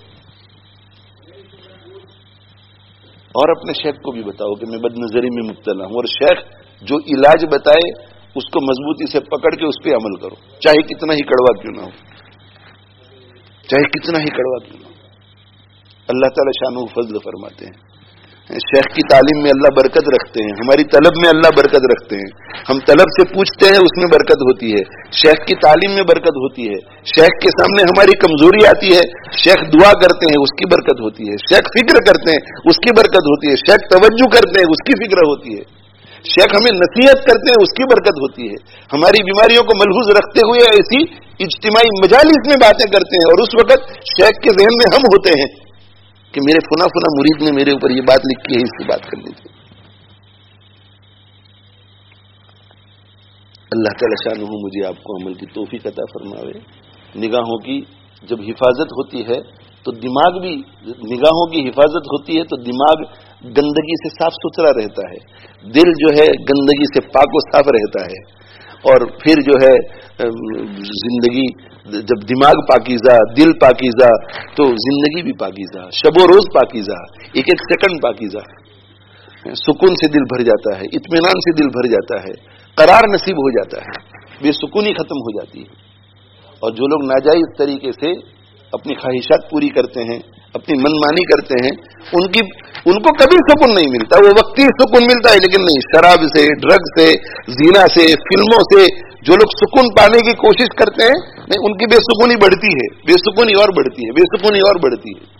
اور اپنے شیخ کو بھی بتاؤ کہ میں بد نظری میں مبتلا ہوں، اور شیخ جو علاج بتائے اس کو مضبوطی سے پکڑ کے اس پہ عمل کرو، چاہے کتنا ہی کڑوا کیوں نہ ہو، چاہے کتنا ہی کڑوا کیوں نہ ہو. اللہ تعالی شانہ فضل فرماتے ہیں. شیخ کی تعلیم میں اللہ برکت رکھتے ہیں، ہماری طلب میں اللہ برکت رکھتے ہیں. ہم طلب سے پوچھتے ہیں، اس میں برکت ہوتی ہے. شیخ کی تعلیم میں برکت ہوتی ہے. شیخ کے سامنے ہماری کمزوری آتی ہے، شیخ دعا کرتے ہیں، اس کی برکت ہوتی ہے. شیخ فکر کرتے ہیں، اس کی برکت ہوتی ہے. شیخ توجہ کرتے ہیں، اس کی فکر ہوتی ہے. شیخ ہمیں نصیحت کرتے ہیں، اس کی برکت ہوتی ہے. ہماری بیماریوں کو ملحوظ رکھتے ہوئے ایسی اجتماعی مجالس میں باتیں کرتے ہیں، اور اس وقت شیخ کے ذہن میں ہم ہوتے ہیں کہ میرے فنا فنا مرید نے میرے اوپر یہ بات لکھی ہے، اس سے بات کرنی تھی. اللہ تعالی شانہ مجھے آپ کو عمل کی توفیق عطا فرماوے. نگاہوں کی جب حفاظت ہوتی ہے تو دماغ بھی, نگاہوں کی حفاظت ہوتی ہے تو دماغ گندگی سے صاف ستھرا رہتا ہے, دل جو ہے گندگی سے پاک و صاف رہتا ہے. اور پھر جو ہے زندگی, جب دماغ پاکیزہ, دل پاکیزہ, تو زندگی بھی پاکیزہ, شب و روز پاکیزہ, ایک ایک سیکنڈ پاکیزہ. سکون سے دل بھر جاتا ہے, اطمینان سے دل بھر جاتا ہے, قرار نصیب ہو جاتا ہے, بے سکونی ختم ہو جاتی ہے. اور جو لوگ ناجائز طریقے سے اپنی خواہشات پوری کرتے ہیں, اپنی من مانی کرتے ہیں, ان کی ان کو کبھی سکون نہیں ملتا. وہ وقتی سکون ملتا ہے لیکن نہیں, شراب سے, ڈرگ سے, زنا سے, فلموں سے جو لوگ سکون پانے کی کوشش کرتے ہیں, نہیں, ان کی بے سکونی بڑھتی ہے, بے سکونی اور بڑھتی ہے, بے سکونی اور بڑھتی ہے.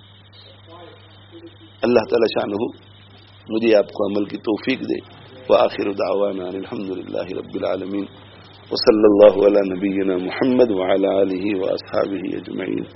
اللہ تعالی شانہ مجھے آپ کو عمل کی توفیق دے. وآخر دعوانا الحمدللہ رب العالمین وصلی اللہ علی نبینا محمد وعلی آلہ واصحابہ اجمعین.